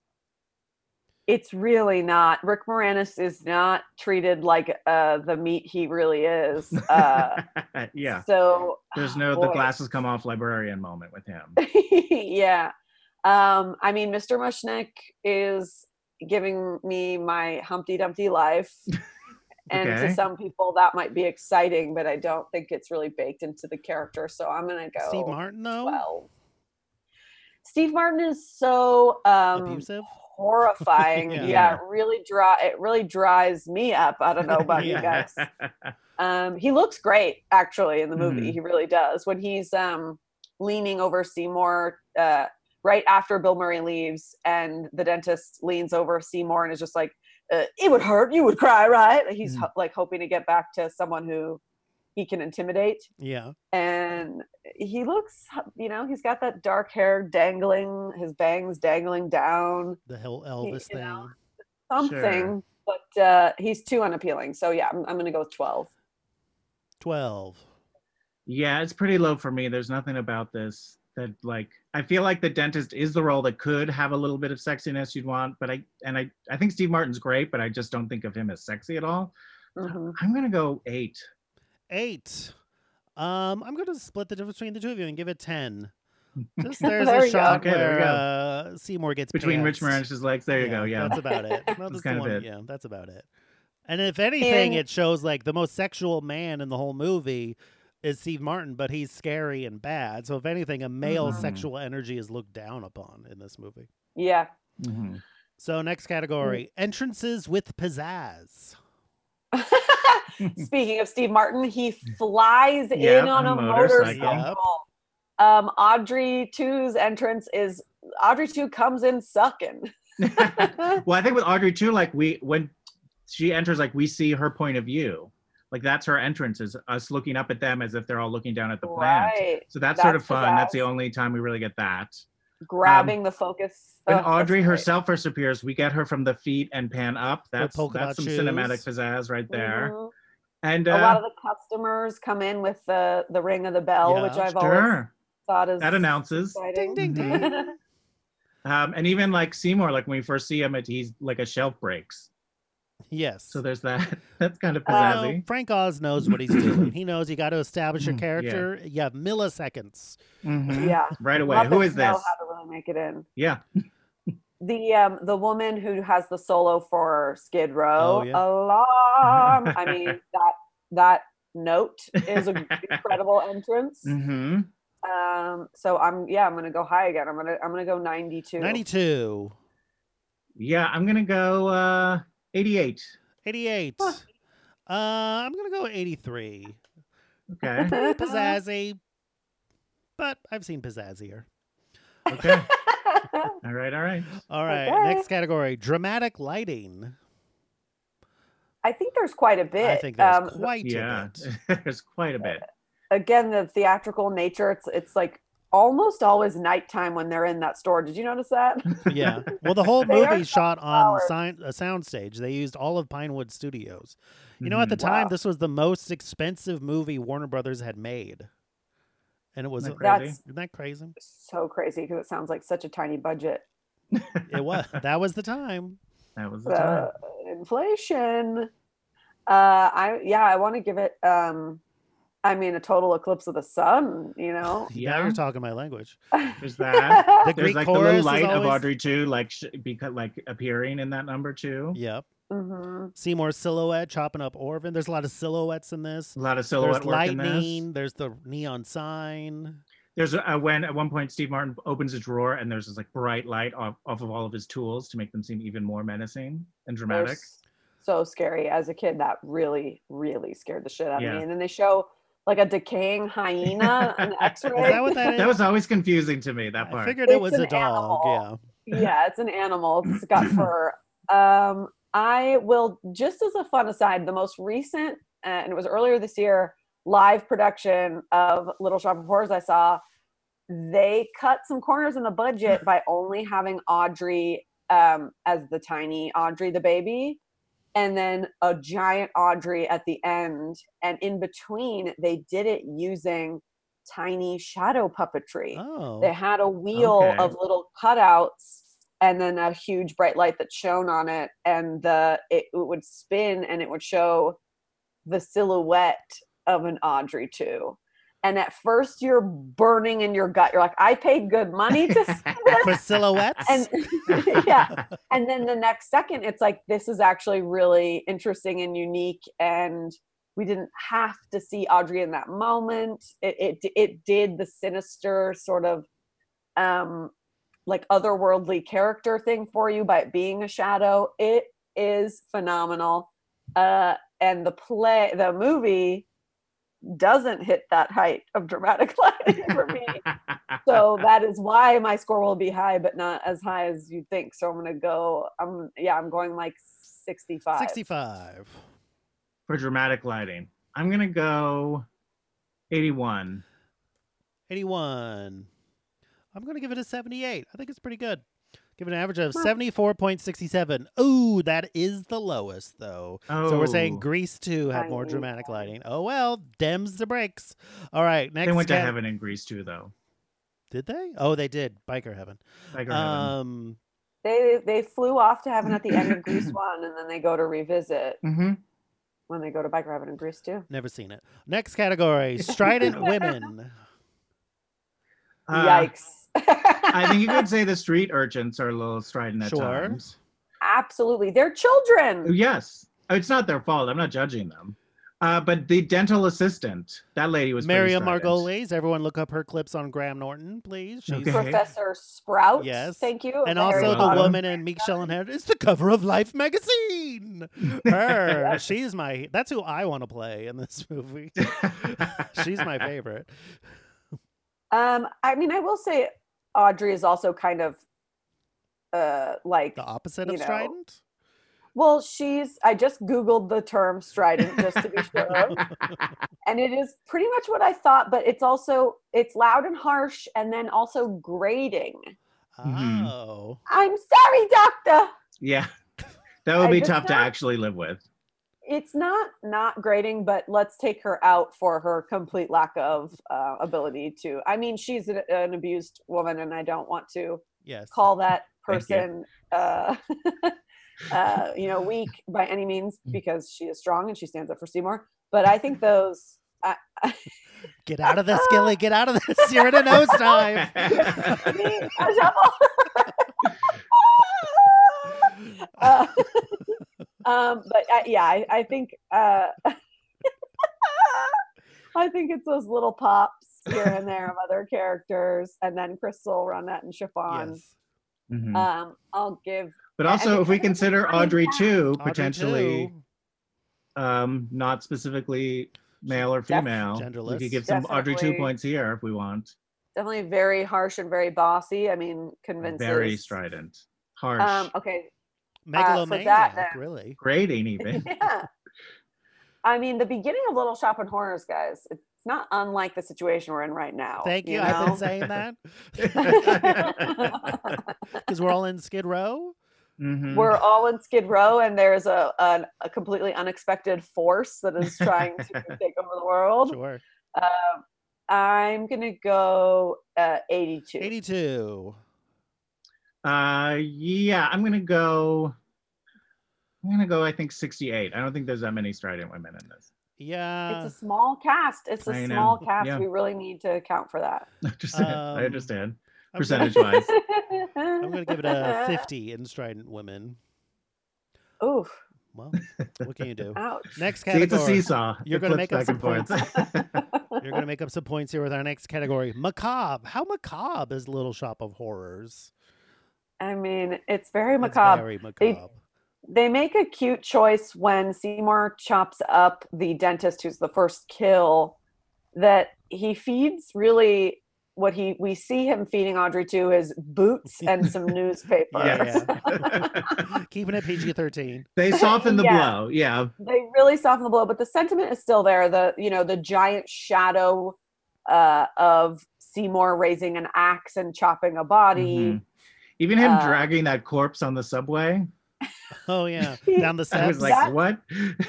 it's really not. Rick Moranis is not treated like uh, the meat he really is. Uh, yeah. So There's no the boy. glasses come off librarian moment with him. yeah. Um, I mean, Mister Mushnick is giving me my Humpty Dumpty life. And Okay. to some people that might be exciting, but I don't think it's really baked into the character. So I'm going to go Steve Martin, though? twelve. Steve Martin is so um, Abusive? horrifying. Yeah. yeah. it really dry. It really dries me up. I don't know about you Yeah. guys. Um, he looks great actually in the movie. Mhm. He really does. When he's um, leaning over Seymour uh, right after Bill Murray leaves, and the dentist leans over Seymour and is just like, uh, "It would hurt. You would cry, right?" He's Mhm. ho- like hoping to get back to someone who he can intimidate. Yeah. And he looks, you know, he's got that dark hair dangling, his bangs dangling down, The whole Elvis you thing. know, something. Sure. But uh, he's too unappealing. So yeah, I'm, I'm going to go with twelve. twelve. Yeah, it's pretty low for me. There's nothing about this that like I feel like the dentist is the role that could have a little bit of sexiness you'd want, but I and I I think Steve Martin's great, but I just don't think of him as sexy at all. Mhm. I'm gonna go eight. Eight. Um, I'm going to split the difference between the two of you and give it ten. Just there's There a you go. shot Okay, there where we go. uh, Seymour gets Between Rich pantsed. Moranis' legs, there you go. Yeah, That's about it. Well, that's the kind of one- it. Yeah, that's about it. And if anything, And- it shows like the most sexual man in the whole movie is Steve Martin, but he's scary and bad. So if anything, a male Mhm. sexual energy is looked down upon in this movie. Yeah. Mhm. So next category, entrances with pizzazz. Speaking of Steve Martin, he flies Yep, in on a on a motorcycle. motorcycle. Um, Audrey two's entrance is Audrey two comes in sucking. Well, I think with Audrey too, like we when she enters, like we see her point of view. Like that's her entrance, is us looking up at them as if they're all looking down at the plant. Right. So that's, sort of That's fun. That's the pizzazz. only time we really get that. Grabbing the focus. When Oh, that's Audrey great. herself first appears, we get her from the feet and pan up. That's polka that's dot some cinematic shoes. pizzazz right there. Mhm. And A lot uh, of the customers come in with the the ring of the bell, Yeah. which I've always sure, thought is that announces. Ding, exciting. ding, ding. Um, and even like Seymour, like when we first see him, it, he's like a shelf breaks. Yes. So there's that. That's kind of You know, pizzazzy. Frank Oz knows what he's doing. He knows you got to establish your Mm, yeah. character. You have milliseconds. Mhm. Yeah. Right away. Muppets Who is know this? how to really make it in. Yeah. The um the woman who has the solo for Skid Row, Oh, yeah. alarm. I mean that that note is an incredible entrance. Mm-hmm. Um, so I'm yeah, I'm gonna go high again. I'm gonna I'm gonna go ninety-two. ninety-two. Yeah, I'm gonna go uh, eighty-eight. eighty-eight. Huh. Uh, I'm going to go eighty-three. Okay. Pretty pizzazzy, but I've seen pizzazzier. Okay. All right. All right. All right, Okay. next category, dramatic lighting. I think there's quite a bit. I think there's um, quite Yeah. a bit. There's quite a bit. again, the theatrical nature. It's it's like almost always nighttime when they're in that store. Did you notice that? Yeah. Well, the whole They are movie shot on flowers. sign, a soundstage. They used all of Pinewood Studios. You know, at the Mhm. time, Wow. this was the most expensive movie Warner Brothers had made. And it was, Isn't that isn't crazy? That's that crazy? so crazy because it sounds like such a tiny budget. It was. That was the time. That was the time. Uh, inflation. Uh, I yeah, I want to give it. Um, I mean, a total eclipse of the sun, you know? Yeah, you're talking my language. There's that. The There's Greek like the little chorus is light of always- Audrey too, like sh- because like appearing in that number too. Yep. Mhm. Seymour's silhouette chopping up Orvin. There's a lot of silhouettes in this. A lot of silhouette There's work in lightning. this. There's the neon sign. There's a, a- when at one point Steve Martin opens a drawer and there's this like bright light off, off of all of his tools to make them seem even more menacing and They're dramatic. s- so scary. As a kid, that really, really scared the shit out of Yeah. me. And then they show like a decaying hyena in the X-ray. Is that what that is? That was always confusing to me. That I part. figured it It's was an a dog. animal. Yeah, it's an animal. It's got fur. Um, I will, just as a fun aside, the most recent, uh, and it was earlier this year, live production of Little Shop of Horrors I saw, they cut some corners in the budget by only having Audrey um, as the tiny Audrey the baby, and then a giant Audrey at the end. And in between, they did it using tiny shadow puppetry. Oh. They had a wheel Okay. of little cutouts and then a huge bright light that shone on it, and the it, it would spin and it would show the silhouette of an Audrey too. And at first you're burning in your gut. You're like, I paid good money to see For this. silhouettes? And yeah. And then the next second it's like, this is actually really interesting and unique, and we didn't have to see Audrey in that moment. It it it did the sinister sort of um like otherworldly character thing for you by it being a shadow. It is phenomenal. Uh and the play the movie doesn't hit that height of dramatic lighting for me. So that is why my score will be high, but not as high as you'd think. So I'm gonna go I'm yeah, I'm going like sixty-five. sixty-five. For dramatic lighting, I'm gonna go eighty-one. eighty-one. I'm going to give it a seventy-eight. I think it's pretty good. Give it an average of seventy-four point six seven. Ooh, that is the lowest, though. So we're saying Oh. Grease two had more I dramatic lighting. Oh, well, dems the brakes. All right, next. They went to cat- heaven in Greece too, though. Did they? Oh, they did. Biker heaven. Biker heaven. Um, They they flew off to heaven at the end of Grease one, and then they go to revisit Mm-hmm. when they go to Biker Heaven in Grease two. never seen it. Next category: strident women. Uh, Yikes. I think you could say the street urchins are a little strident at Sure. times. Absolutely. They're children. Yes. It's not their fault. I'm not judging them. Uh, but the dental assistant, that lady was pretty Maria strident. Margolis. Everyone look up her clips on Graham Norton, please. She's Okay. Professor Sprout. Yes. Thank you. And of Harry also the Potter. woman in Meek Shellenhead is the cover of Life magazine. Her, she's my. That's who I want to play in this movie. She's my favorite. Um, I mean, I will say Audrey is also kind of uh like The opposite you of know, strident. well, she's I just Googled the term strident just to be sure. And it is pretty much what I thought, but it's also it's loud and harsh and then also grating. Mhm. Oh, I'm sorry, doctor. Yeah. That would I be just tough to not- actually live with. It's not not grating, but let's take her out for her complete lack of uh, ability to. I mean, she's an, an abused woman, and I don't want to yes. call that Thank you. person, uh, uh, you know, weak by any means because she is strong and she stands up for Seymour. But I think those. I, I, Get out of this, Gilly. Get out of this. You're in a nosedive. Me, a shovel. uh, um, but uh, yeah, I, I think uh, I think it's those little pops here and there of other characters, and then Crystal, Ronette, and Chiffon. Yes. Mhm. Um, I'll give. But and also, it if we doesn't consider really Audrey count. too, Audrey potentially too. um, not specifically male or Def- female, we Genderless. could give some Audrey two Definitely. points here if we want. Definitely very harsh and very bossy. I mean, convinces. Very strident, harsh, Um, okay. Megalomaniac, that, then- really. grating even. Yeah. I mean, the beginning of Little Shop of Horrors, guys, it's not unlike the situation we're in right now. Thank you. know? I've been saying that because we're all in Skid Row. Mhm. We're all in Skid Row, and there's a, a a completely unexpected force that is trying to take over the world. Sure. Um, I'm gonna go uh, eighty-two. eighty-two. Uh, yeah, I'm gonna go. I'm gonna go. I think sixty-eight. I don't think there's that many strident women in this. Yeah. It's a small cast. It's a I know. small cast. Yeah. We really need to account for that. I understand. Um, I understand. I'm Percentage gonna- wise. I'm going to give it a fifty in Strident Women. Oof. Well, what can you do? Ouch. Next See, it's a category. seesaw. You're It gonna flips make up back some and forth. You're going to make up some points here with our next category. Macabre. How macabre is Little Shop of Horrors? I mean, it's very It's macabre. very They- macabre. They make a cute choice when Seymour chops up the dentist who's the first kill, that he feeds really what he we see him feeding Audrey to is boots and some newspaper. Yes. Yeah. Keeping it P G thirteen. They soften the Yeah. blow. Yeah. They really soften the blow, but the sentiment is still there. The you know the giant shadow uh, of Seymour raising an axe and chopping a body. Mhm. Even him Uh, dragging that corpse on the subway. Oh, yeah. He- Down the I steps. was like, That- what?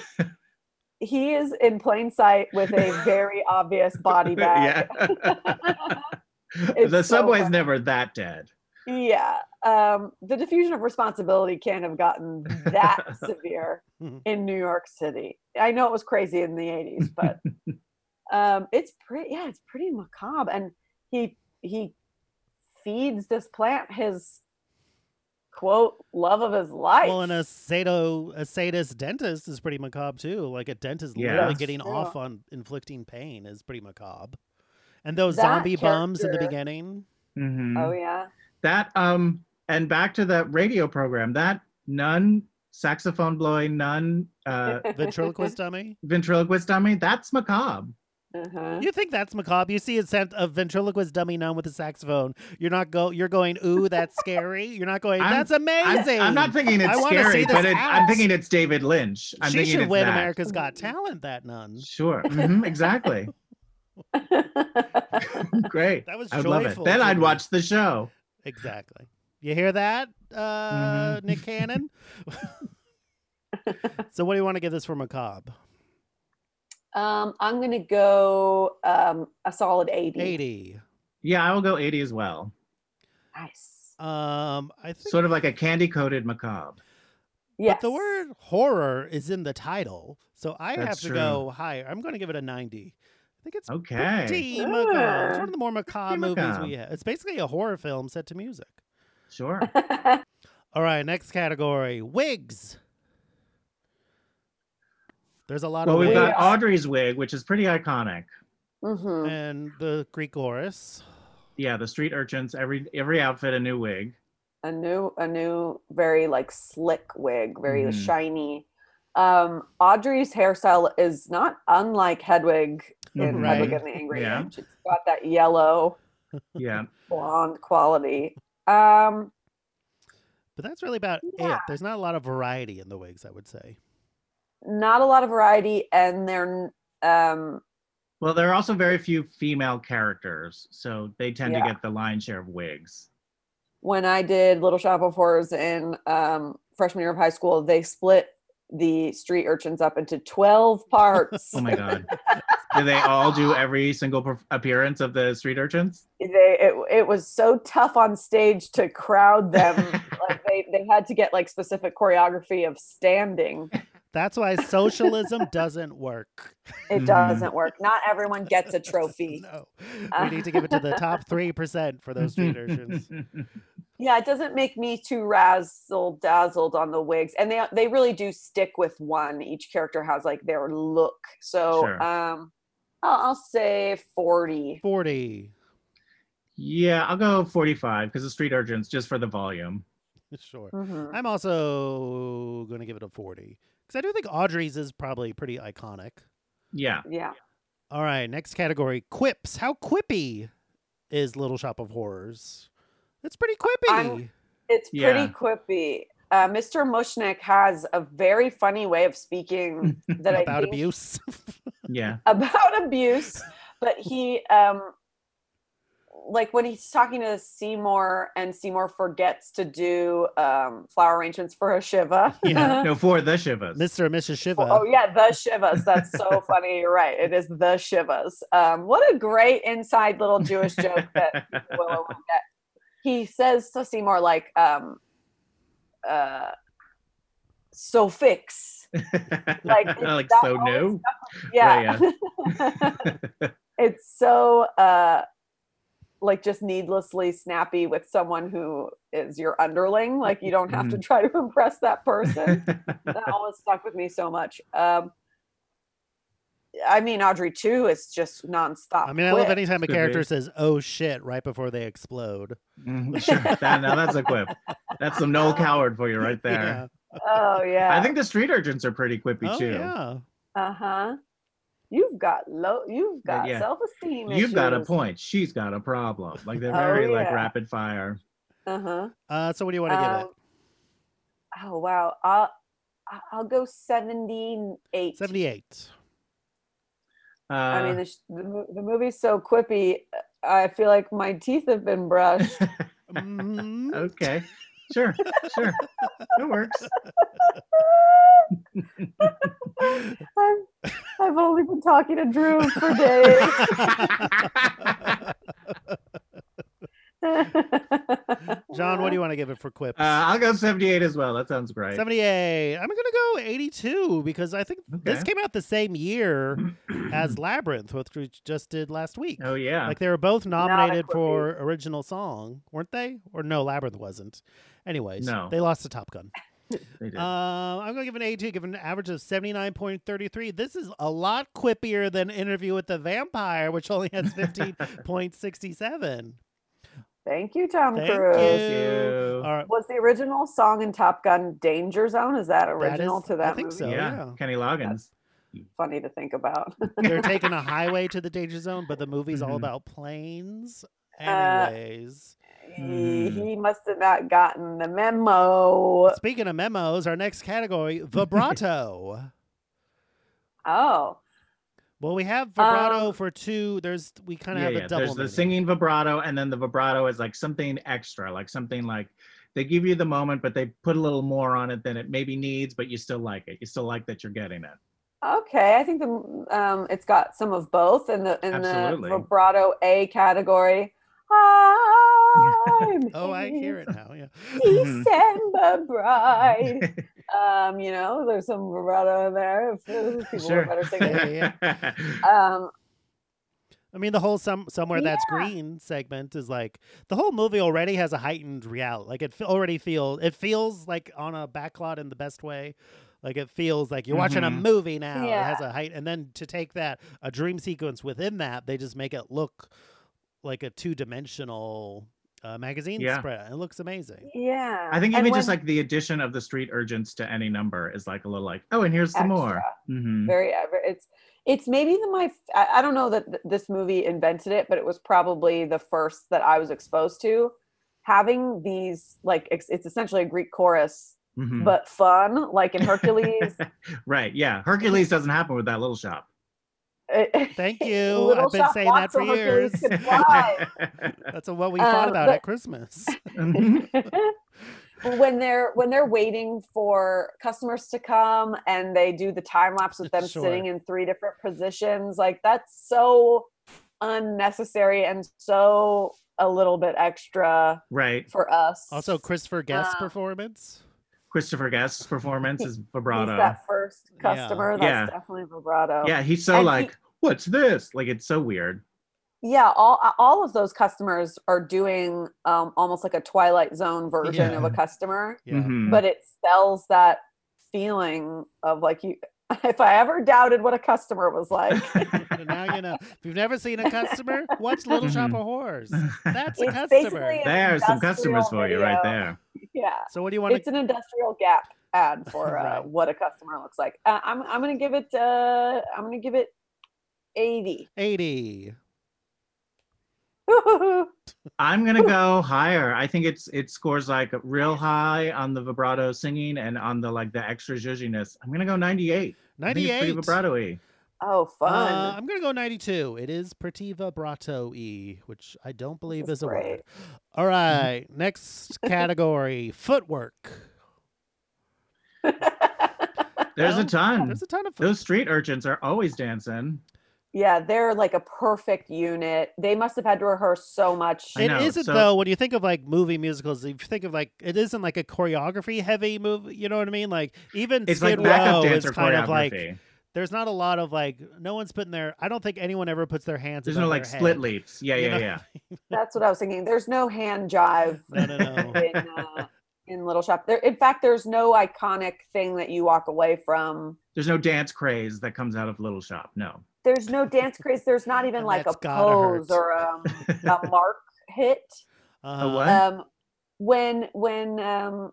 He is in plain sight with a very obvious body bag. yeah. It's the so subway's funny. never that dead. Yeah. Um, the diffusion of responsibility can't have gotten that severe in New York City. I know it was crazy in the eighties, but um, it's pretty, yeah, it's pretty macabre. And he, he feeds this plant his quote, love of his life. Well, and a sado, a sadist dentist is pretty macabre too. Like a dentist Yeah. literally That's getting true. off on inflicting pain is pretty macabre. And those That zombie bums in the character- beginning. Mhm. Oh, yeah. That, um, and back to that radio program, that nun, saxophone blowing nun, uh, Ventriloquist dummy. ventriloquist dummy, that's macabre. Uh-huh. You think that's macabre? You see a, sent, a ventriloquist dummy nun with a saxophone. You're not go. You're going, ooh, that's scary. You're not going, I'm- that's I'm, amazing. I'm not thinking I it's wanna see scary, this but it, I'm act. thinking it's David Lynch. I'm she thinking should it's win that. America's Got Talent. That nun. Sure. Mhm, exactly. Great. That was I'd love it. joyful Then to I'd me. watch the show. Exactly. You hear that, uh, Mhm. Nick Cannon? So, what do you want to give this for macabre? um, I'm going to go um, a solid eighty. eighty. Yeah, I will go eighty as well. Nice. Um, I think Sort of like a candy coated macabre. Yes. but the word horror is in the title, so I have That's to true. go higher. I'm going to give it a ninety. I think it's Okay. pretty macabre. It's Ah. one of the more macabre Pretty movies macabre. we have. It's basically a horror film set to music. Sure. All right, next category: wigs. There's a lot Well, of we've wigs. got Audrey's wig, which is pretty iconic. hmm and the Greek chorus. Yeah, the street urchins, every every outfit a new wig. A new, a new, very like slick wig, very Mhm. shiny. Um, Audrey's hairstyle is not unlike Hedwig in Right. Hedwig and the Angry Yeah. Inch. It's got that yellow Yeah. blonde quality. Um, But that's really about Yeah. it. There's not a lot of variety in the wigs, I would say. not a lot of variety, and they're um, Well, there are also very few female characters, so they tend Yeah. to get the lion's share of wigs. when I did Little Shop of Horrors in um, freshman year of high school, they split the street urchins up into twelve parts. Oh my god. Do they all do every single per- appearance of the street urchins? They it, it was so tough on stage to crowd them. Like they, they had to get like specific choreography of standing. That's why socialism doesn't work. It Mhm. doesn't work. Not everyone gets a trophy. No. We need to give it to the top three percent for those street urchins. Yeah, it doesn't make me too razzle dazzled on the wigs, and they they really do stick with one. Each character has like their look. So Sure. um, I'll, I'll say forty. forty. Yeah, I'll go forty-five because the street urchins just for the volume. Sure. Mhm. I'm also going to give it a forty. Because I do think Audrey's is probably pretty iconic. Yeah. Yeah. All right, next category, quips. How quippy is Little Shop of Horrors? It's pretty quippy. I'm- It's Yeah. pretty quippy. Uh, Mister Mushnick has a very funny way of speaking that I About think abuse. Yeah. about abuse, but he um like when he's talking to Seymour and Seymour forgets to do um flower arrangements for a Shiva. Yeah. No, for the Shivas. Mister and Missus Shiva. Oh yeah, the Shivas. That's so funny. You're right. It is the Shivas. Um, what a great inside little Jewish joke that Willow would get. He says to Seymour like, um, uh, so fix. Like, it's like that so always new. stuck with- Yeah. Right, yeah. It's so uh like just needlessly snappy with someone who is your underling. Like you don't have to try to impress that person. That always stuck with me so much. Um I mean, Audrey too is just nonstop. I mean, I love quick. anytime a Could character be. says "oh shit" right before they explode. Mhm, sure. That, now that's a quip. That's some Noel Coward for you right there. Yeah. Oh yeah. I think the street urchins are pretty quippy Oh too. yeah. uh-huh. You've got low you've got yeah. self-esteem You've got a issues. point. She's got a problem. Like they're Oh, very like yeah. rapid fire. Uh-huh. Uh, so what do you want to give Um, it? Oh wow. I'll I'll go seventy-eight. seventy-eight. Uh, I mean, the, sh- the, mo- the movie's so quippy. I feel like my teeth have been brushed. Mhm. okay. Sure. Sure. It works. I've, I've only been talking to Drew for days. John, what do you want to give it for quips? Uh, I'll go seventy-eight as well. That sounds great. seventy-eight. I'm going to go eighty-two because I think this Okay. came out the same year as Labyrinth, which we just did last week. Oh yeah. Like they were both a nominated quippy. for original song, weren't they? Or no, Labyrinth wasn't. Anyways, No. they lost to Top Gun. They did. Uh, I'm going to give it an eighty-two, give it an average of seventy-nine point three three. This is a lot quippier than Interview with the Vampire, which only has fifteen point six seven. Thank you, Tom Thank Cruise. Thank you. you. All right. Was the original song in Top Gun Danger Zone? Is that original is- to that I think movie? so. yeah. yeah. Kenny Loggins. Funny to think about. They're taking a highway to the danger zone, but the movie's all Mhm. about planes. Uh, Anyways, he, Hmm. he must have not gotten the memo. speaking of memos, our next category, vibrato. Oh, Well, we have vibrato Um, for two. There's we kind of Yeah, have yeah. a double. There's the meaning. singing vibrato, and then the vibrato is like something extra, like something like they give you the moment, but they put a little more on it than it maybe needs, but you still like it. You still like that you're getting it. okay. I think the um, it's got some of both in the in Absolutely. the vibrato A category. I'm Oh, I hear it now. Yeah. December bride. Um, you know, there's some vibrato in there. If, if people Sure. were better singers. Yeah, Um, I mean, the whole some somewhere that's Yeah. green segment is like the whole movie already has a heightened reality. Like it fe- already feels it feels like on a backlot in the best way. Like it feels like you're watching a Mhm. movie now. It has Yeah. a height, and then to take that a dream sequence within that, they just make it look like a two dimensional uh, magazine Yeah. spread. It looks amazing. yeah. I think And even just when- like the addition of the street urgents to any number is like a little like, oh, and here's some more. Extra. Mhm. very ever it's it's maybe the my I, I don't know that th- this movie invented it, but it was probably the first that I was exposed to having these like it's, it's essentially a Greek chorus Mhm. but fun, like in Hercules. Right. Yeah. Hercules doesn't happen with that little shop. Thank you. Little I've been shop saying that walks for so Hercules years. could fly. That's what we thought Um, about but- at Christmas. when they're when they're waiting for customers to come and they do the time lapse with them Sure. sitting in three different positions, like that's so unnecessary and so a little bit extra Right. for us. Also, Christopher Guest's Uh, performance. Christopher Guest's performance is He's vibrato. that first customer. That's Yeah. definitely vibrato. Yeah, he's so And he- like, what's this? Like it's so weird. Yeah, all all of those customers are doing um, almost like a Twilight Zone version of a Yeah. customer, Yeah. Mhm. but it sells that feeling of like you. If I ever doubted what a customer was like, And now you know. If you've never seen a customer, watch Little Shop of Horrors. That's a It's customer. basically- There's some industrial customers for you right video. there. yeah, So what do you want it's to? an industrial Gap ad for uh, Right. what a customer looks like. Uh, I'm I'm gonna give it uh, I'm gonna give it eighty. eighty. I'm gonna go higher. I think it's it scores like real high on the vibrato singing and on the like the extra zhuzhiness. I'm gonna go ninety-eight. I think it's pretty ninety-eight. vibrato-y. Oh, fun! Uh, I'm gonna go ninety-two. It is pretty vibrato-y, which I don't believe That's is a word. great. All right, next category: footwork. There's Well, a ton. There's a ton of. Foot- Those street urchins are always dancing. Yeah, they're like a perfect unit. They must have had to rehearse so much. I It know, isn't so- though. When you think of like movie musicals, if you think of like it isn't like a choreography heavy movie. You know what I mean? Like even It's Skid like backup Row dancer is kind of like choreography. there's not a lot of like no one's putting their. I don't think anyone ever puts their hands. There's above no like their split head. leaps. Yeah, You yeah, know? yeah. That's what I was thinking. There's no hand jive No, no, no. in, uh, in Little Shop. There, in fact, there's no iconic thing that you walk away from. There's no dance craze that comes out of Little Shop. No. There's no dance craze. There's not even And like a that's gotta pose hurt. or um, a mark hit. Uh-huh. what? Um, when when um,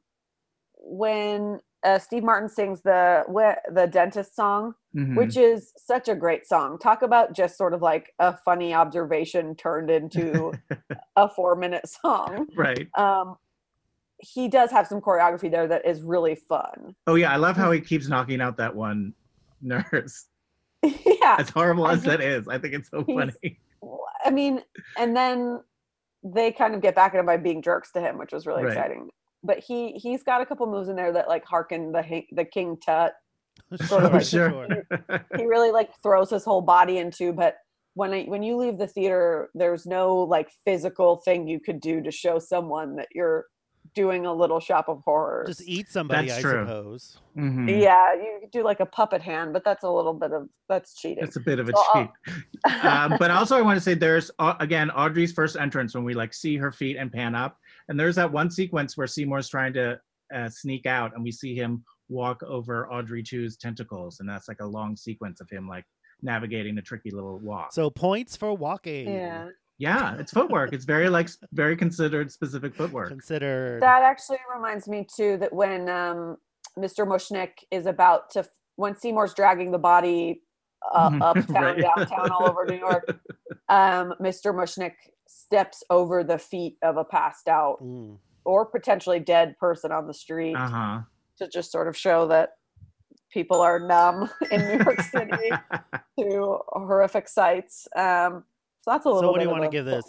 when uh, Steve Martin sings the wh- the dentist song, Mhm. which is such a great song. Talk about just sort of like a funny observation turned into a four minute song. Right. Um, he does have some choreography there that is really fun. Oh yeah, I love how he keeps knocking out that one nurse. Yeah. As horrible And as he- that is, I think it's so he's- funny. I mean, and then they kind of get back at him by being jerks to him, which was really Right. exciting. But he he's got a couple moves in there that like harken the hi- the King Tut. Sure, Sort of like- sure. He really like throws his whole body into. But when I, when you leave the theater, there's no like physical thing you could do to show someone that you're doing a Little Shop of Horrors. Just eat somebody, That's I true. suppose. Mhm. Yeah, you could do like a puppet hand, but that's a little bit of that's cheating. It's a bit of a So I'll- cheat. um, but also I want to say there's uh, again Audrey's first entrance when we like see her feet and pan up, and there's that one sequence where Seymour's trying to uh, sneak out, and we see him walk over Audrey two's tentacles, and that's like a long sequence of him like navigating a tricky little walk. So points for walking. Yeah. Yeah, it's footwork. It's very like s- very considered specific footwork. Considered. That actually reminds me too that when um, Mister Mushnick is about to, when Seymour's dragging the body uh, Mhm, uptown, right. downtown, all over New York, um, Mister Mushnick steps over the feet of a passed out Mm. or potentially dead person on the street Uh huh. to just sort of show that people are numb in New York City to horrific sights. Um, so that's a little. So what do bit you want want to give this?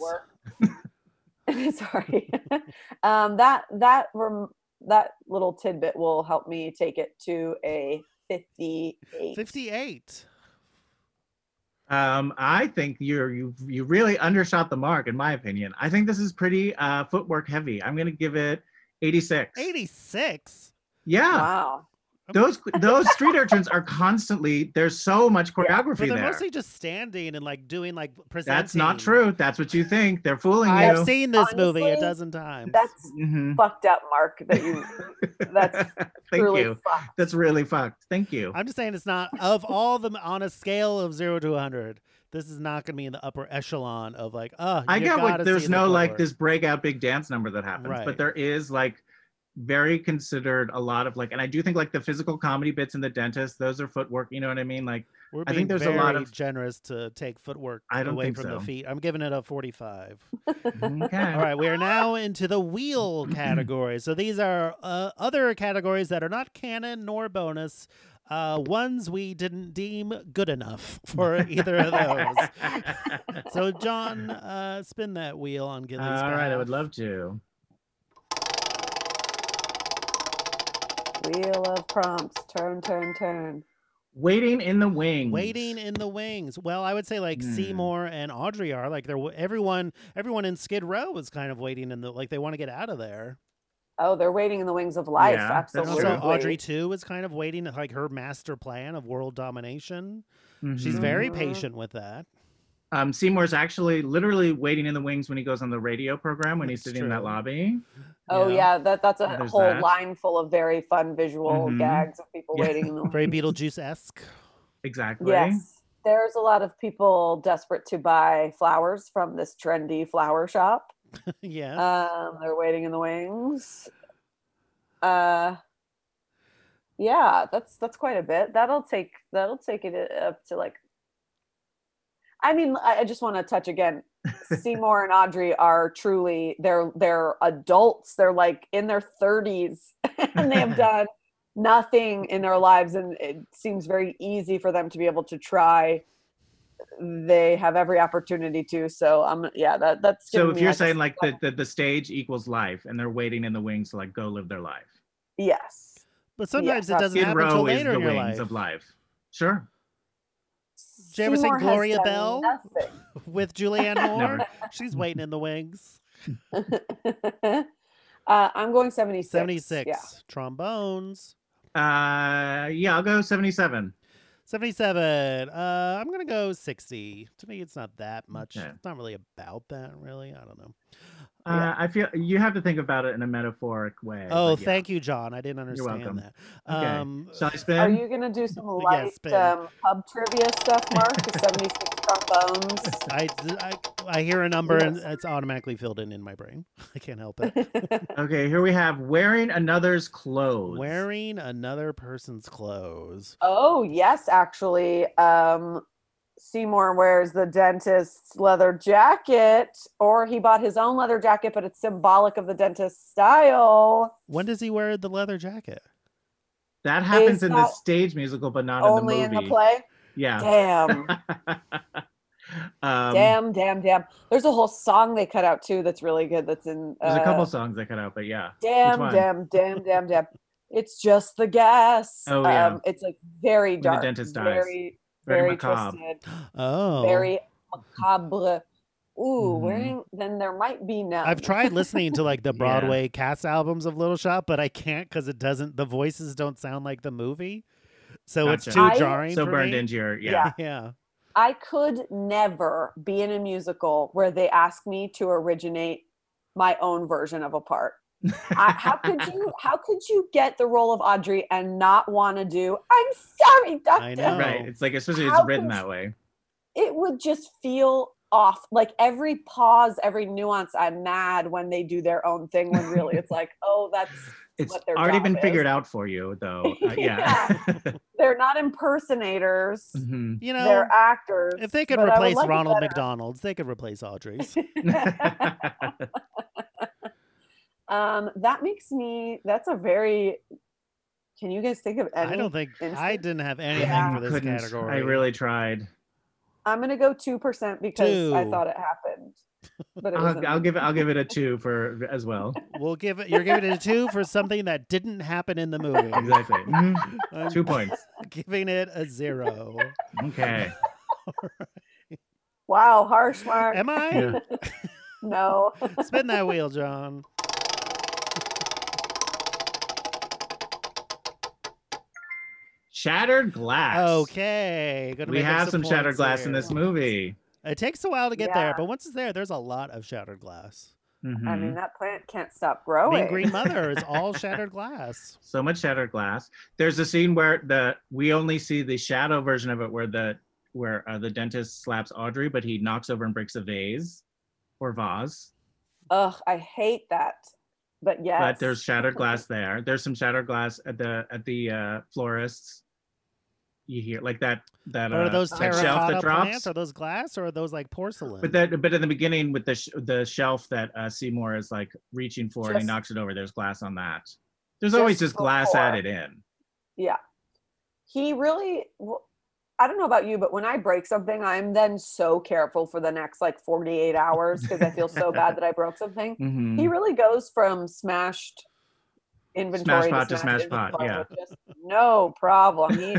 Sorry. um, that that rem- that little tidbit will help me take it to a fifty-eight. fifty-eight. Um, I think you're you you really undershot the mark in my opinion. I think this is pretty uh, footwork heavy. I'm gonna give it eighty-six. eighty-six. Yeah. Wow. Those those street urchins are constantly. There's so much choreography But they're there. mostly just standing and like doing like presenting. That's not true. That's what you think. They're fooling you. I've seen this movie a Honestly, dozen times. That's Mhm. fucked up, Mark. That you. That's Thank truly you. fucked. That's really fucked. Thank you. I'm just saying it's not of all them on a scale of zero to one hundred. This is not going to be in the upper echelon of like, oh, I you get gotta what there's see the no like footwork. this breakout big dance number that happens, Right. but there is like very considered a lot of like, and I do think like the physical comedy bits in The Dentist, those are footwork. You know what I mean? Like, We're I being think there's a very lot of- generous to take footwork I don't away think from the so. feet. I'm giving it a forty-five. okay. All right, we are now into the wheel category. So these are uh, other categories that are not canon nor bonus. Uh, ones we didn't deem good enough for either of those. So John, uh, spin that wheel on Gilly's All right, I behalf. would love to. Wheel of prompts. Turn, turn, turn. Waiting in the wings. Waiting in the wings. Well, I would say like Hmm. Seymour and Audrey are like they're everyone. Everyone in Skid Row is kind of waiting in the like they want to get out of there. Oh, they're waiting in the wings of life. Yeah, that's And Absolutely. also Audrey too is kind of waiting like her master plan of world domination. She's Mhm. very Mhm. patient with that. Um, Seymour's actually literally waiting in the wings when he goes on the radio program when he's That's sitting in that true. lobby. Oh yeah, that that's a There's whole that. line full of very fun visual Mhm. gags of people Yeah. waiting in the Very wings. Beetlejuice esque. Exactly. Yes. There's a lot of people desperate to buy flowers from this trendy flower shop. Yes. Um, they're waiting in the wings. Uh, yeah, that's that's quite a bit. That'll take that'll take it up to like. I mean, I, I just want to touch again. Seymour and Audrey are truly they're they're adults. They're like in their thirties, and they have done nothing in their lives, and it seems very easy for them to be able to try. They have every opportunity to. So I'm yeah, that that's. So giving if me you're like a saying like the, seven. the the stage equals life and they're waiting in the wings to like go live their life. Yes. but sometimes yes, it doesn't Skid happen until Row is later the in your wings life. of life. Sure. Did you ever Seymour sing has Gloria done Bell nothing. with Julianne Moore? Never. She's waiting in the wings. uh, I'm going seventy-six. seventy-six. Yeah. Trombones. Uh, yeah, I'll go seventy-seven. seventy-seven. Uh, I'm gonna go sixty. To me, it's not that much. Okay. It's not really about that, really. I don't know. Uh, Yeah. I feel you have to think about it in a metaphoric way. Oh, but yeah. thank you, John. I didn't You're understand welcome. that. Okay. Um, Shall I spin? Are you gonna do some Yes, light spin. um, pub trivia stuff, Mark? The seventy-six trombones. I, I I hear a number and it's automatically filled in in my brain. I can't help it. Okay, here we have wearing another's clothes. Wearing another person's clothes. Oh yes, actually, um, Seymour wears the dentist's leather jacket, or he bought his own leather jacket, but it's symbolic of the dentist's style. When does he wear the leather jacket? That happens Is in the that stage musical, but not Only in the in movie. the play. Yeah. Damn, um, damn, damn, damn. There's a whole song they cut out too. That's really good. That's in. Uh, There's a couple songs they cut out, but yeah. Damn, one? damn, damn, damn, damn. It's just the gas. Oh, yeah. Um, it's like very the dark. dentist dies. very, Very very, macabre. twisted. Oh. Very macabre. Ooh, Mhm. wearing. Then there might be none. I've tried listening to like the Yeah. Broadway cast albums of Little Shop, but I can't because it doesn't. The voices don't sound like the movie, so it's Gotcha. too I- jarring. So for burned me. into your yeah. Yeah. Yeah. I could never be in a musical where they ask me to originate my own version of a part. I, how could you? How could you get the role of Audrey and not want to do? I'm sorry, doctor. I know. Right. It's like especially How it's written could that way. It would just feel off. Like every pause, every nuance. I'm mad when they do their own thing. When really, it's like, oh, that's It's what their already job been is. figured out for you, though. Uh, yeah. They're not impersonators. Mhm. You know, They're actors. if they could but I would replace like it Ronald better. McDonald's, they could replace Audrey's. Um, that makes me. That's a very. Can you guys think of any? I don't think I instance? didn't have anything Yeah. for this Couldn't. category. I really tried. I'm gonna go two percent because I Two. thought it happened, but it I'll, wasn't. I'll give it. I'll give it a two for as well. We'll give it. You're giving it a two for something that didn't happen in the movie. Exactly. Mhm. I'm Two points. giving it a zero. Okay. Wow, harsh, Mark. Am I? Yeah. No. Spin that wheel, John. Shattered glass. Okay. Gonna We make up have some shattered points glass in here. this movie. It takes a while to get there, Yeah. but once it's there, there's a lot of shattered glass. Mhm. I mean, that plant can't stop I growing. mean, Green Mother is all shattered glass. So much shattered glass. There's a scene where the we only see the shadow version of it, where the where uh, the dentist slaps Audrey, but he knocks over and breaks a vase or vase. Ugh, I hate that. But yes. But there's shattered glass there. There's some shattered glass at the at the uh, florist's. You hear like that that Or are uh, those that shelf terracotta that drops. plants? Are those glass or are those like porcelain? But that, but in the beginning with the sh- the shelf that uh, Seymour is like reaching for, and he Just- knocks it over. There's glass on that. There's Just always just glass before. added in. Yeah. He really. Well, I don't know about you, but when I break something, I'm then so careful for the next like forty-eight hours because I feel so bad that I broke something. Mhm. He really goes from smashed inventory Smash pot to to smashed smash pot, inventory yeah. with just no problem. He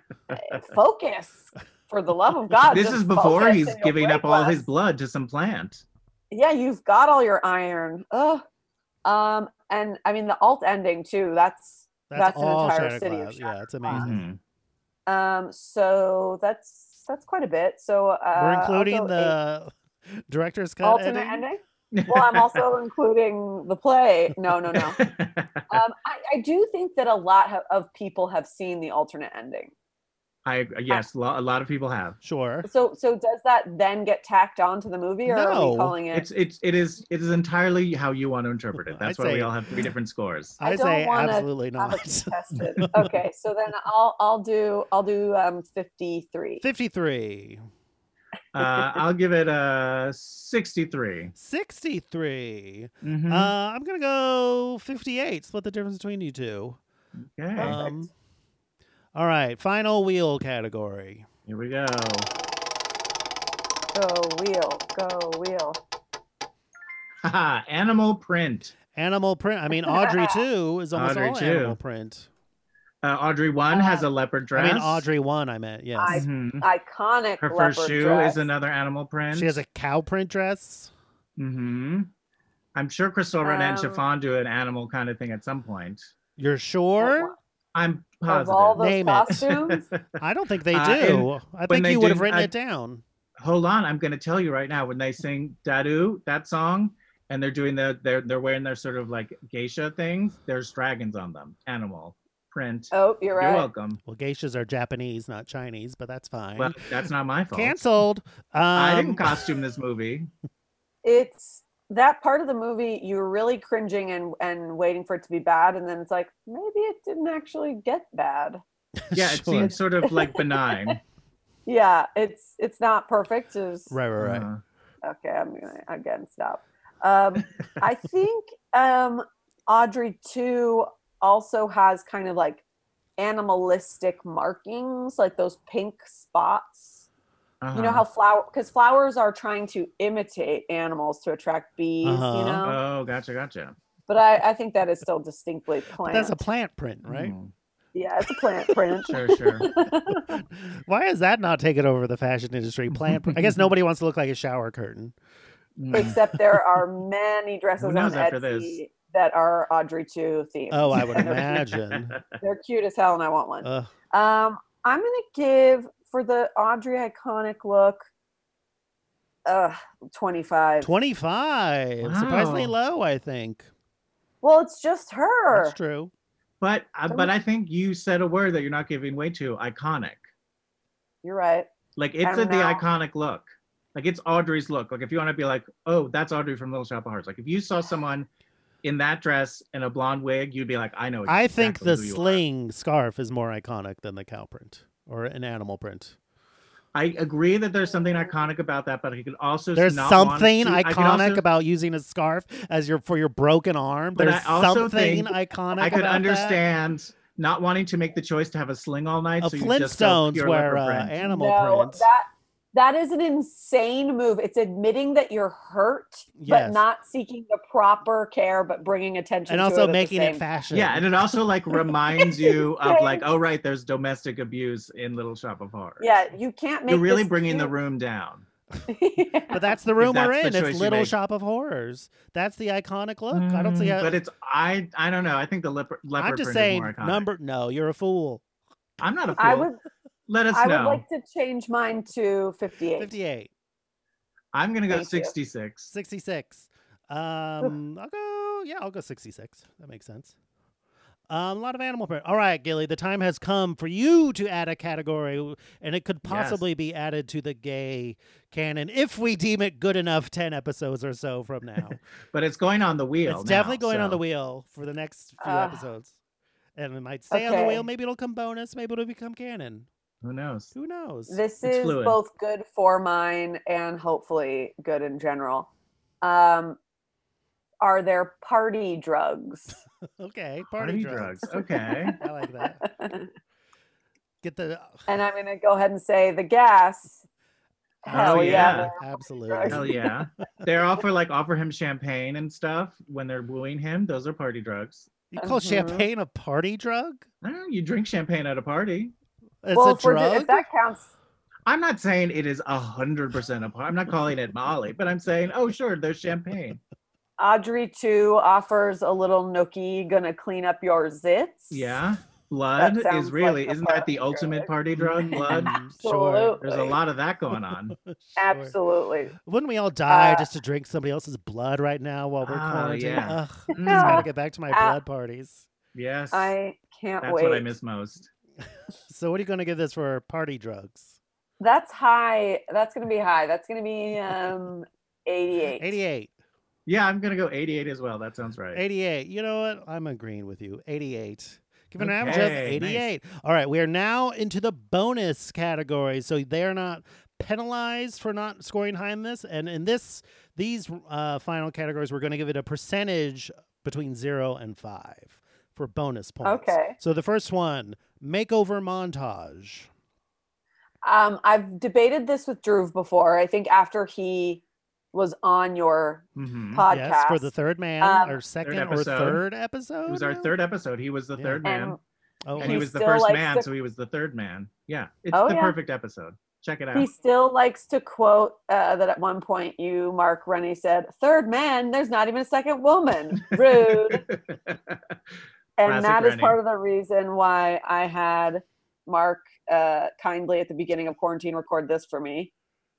focus for the love of God. This just is before focus he's and you'll giving break up all his less. blood to some plant. Yeah, you've got all your iron. Ugh. Um, and I mean the alt ending too. That's that's, that's an all entire shattered city of glass. Yeah, shattered it's amazing. Mhm. um. So that's that's quite a bit. So uh, We're I'll including go the director's eight. cut alternate ending. ending. Well, I'm also including the play. No, no, no. Um, I, I do think that a lot ha- of people have seen the alternate ending. I yes, lo- a lot of people have. Sure. So, so does that then get tacked onto the movie, or are No. we calling it? It's it's it is it is entirely how you want to interpret it. That's I'd why we say- all have three different scores. I I, don't say wanna absolutely have not. it contested. Okay, so then I'll I'll do I'll do um fifty-three. fifty-three. Uh, I'll give it a sixty-three. sixty-three. Mhm. Uh, I'm going to go fifty-eight. Split the difference between you two. Okay, Um, all right. Final wheel category. here we go. Go wheel, go wheel. Haha, animal print. Animal print. I mean, Audrey too is almost Audrey all too. animal print. Uh, Audrey one Uh, has a leopard dress. I mean, Audrey one, I meant, yes. I- Mhm. Iconic. Her first leopard shoe dress. is another animal print. She has a cow print dress. Mm-hmm. I'm sure Crystal Renan and Um, Chiffon do an animal kind of thing at some point. You're sure? I'm Of positive. all those Name it. costumes. I don't think they Uh, do. and I when think they you would do- have written I- it down. Hold on, I'm going to tell you right now. When they sing Dadu, that song, and they're doing the, they're they're wearing their sort of like geisha things. There's dragons on them. Animal print. Oh, you're right. You're welcome. Well, geishas are Japanese, not Chinese, but that's fine. Well, that's not my fault. Canceled. Um, I didn't costume this movie. It's that part of the movie you were really cringing and and waiting for it to be bad, and then it's like maybe it didn't actually get bad. Yeah, it Sure. seems sort of like benign. Yeah, it's it's not perfect. It's, Right, right, right. Uh, Okay, I'm gonna again stop. Um, I think um, Audrey two also has kind of like animalistic markings, like those pink spots. uh-huh. You know how flower because flowers are trying to imitate animals to attract bees. Uh-huh. You know, Oh, gotcha, gotcha. but I, I think that is still distinctly But plant. that's a plant print, right? Mm, Yeah, it's a plant print. sure, sure. Why has that not taken over the fashion industry? Plant print. I guess nobody wants to look like a shower curtain. Mm. Except there are many dresses Who on knows after Etsy this? that are Audrey two themed. Oh, I would And they're- imagine. They're cute as hell, and I want one. Ugh. Um, I'm gonna give for the Audrey iconic look, uh, twenty-five. twenty-five. Surprisingly Wow. low, I think. Well, it's just her. That's true. But uh, but I think you said a word that you're not giving way to. Iconic. You're right. Like it's I a, don't the know. iconic look. Like it's Audrey's look. Like if you want to be like, oh, that's Audrey from Little Shop of Horrors. Like if you saw someone in that dress and a blonde wig, you'd be like, I know. I think exactly the who you are. sling scarf is more iconic than the cow print or an animal print. I agree that there's something iconic about that, but I could also There's not want something to- I could iconic also- about using a scarf as your for your broken arm. But There's I also something think iconic. I could about understand not wanting to make the choice to have a sling all night. That. so A you just go Flintstones pure wear leopard uh, print. animal no, prints. that that is an insane move. It's admitting that you're hurt, Yes. but not seeking the proper care, but bringing attention and to also it at the making it same- fashion. Yeah, and it also like reminds you of insane. like, oh right, there's domestic abuse in Little Shop of Horrors. Yeah, you can't make. You're really this bringing the cute. room down. But that's the room If we're that's in. the choice It's you Little make. Shop of Horrors. That's the iconic look. I don't see Mm, how. But it's I I don't know. I think the leopard leopard I'm just print saying, is more iconic. number. No, you're a fool. I'm not a fool. I would. Let us I know. would like to change mine to fifty-eight. fifty-eight, I'm gonna go Thank you. sixty-six. sixty-six. Um, I'll go. Yeah, I'll go sixty-six. That makes sense. Um, a lot of animal print. All right, Gilly, the time has come for you to add a category, and it could possibly be added to the gay canon if we deem it good enough. Ten episodes or so from now, But it's going on the wheel. it's definitely now, going on so- the wheel for the next few Ah. episodes, and it might stay on the Okay. wheel. Maybe it'll come bonus. Maybe it'll become canon. Who knows? Who knows? This It's is fluid. both good for mine and hopefully good in general. Um, are there party drugs? Okay, party, Party drugs. drugs. Okay. I like that. Get the And I'm going to go ahead and say the gas. Hell Oh, yeah. yeah. there are absolutely. drugs. Hell yeah. They offer like offer him champagne and stuff when they're wooing him. Those are party drugs. You call Mhm. champagne a party drug? I don't know, you drink champagne at a party. It's well, a for, drug. if that counts. I'm not saying it is a hundred percent a party. I'm not calling it Molly, but I'm saying, oh sure, there's champagne. Audrey two offers a little nookie, gonna clean up your zits. Yeah. Blood That sounds is really like a isn't that party the ultimate drug. party drug? Blood. Mm, sure. Absolutely. There's a lot of that going on. Sure. Absolutely. Wouldn't we all die Uh, just to drink somebody else's blood right now while we're Ah, quarantined? yeah. Ugh, just Mm. gotta get back to my Uh, blood parties. Yes. I can't That's wait. what I miss most. So what are you gonna give this for party drugs? That's high. That's gonna be high. That's gonna be um eighty-eight. eighty-eight. Yeah, I'm gonna go eighty-eight as well. That sounds right. eighty-eight. You know what? I'm agreeing with you. eighty-eight. Give it an average of Okay, eighty-eight. All right, we are now into the bonus category. So they're not penalized for not scoring high in this. And in this, these uh, final categories, we're going to give it a percentage between zero and five for bonus points. Okay. So the first one, makeover montage. Um, I've debated this with Drew before. I think after he was on your Mhm. podcast. Yes, for the third man, Um, our second or episode. third episode. It was our now? third episode. He was the Yeah. third man. And Oh, and he He was the still first likes man, to- so he was the third man. Yeah, it's Oh, the yeah. perfect episode. Check it out. He still likes to quote uh, that at one point you, Mark Rennie, said, "Third man, there's not even a second woman." Rude. And Classic that is Rennie. part of the reason why I had Mark uh, kindly at the beginning of quarantine record this for me.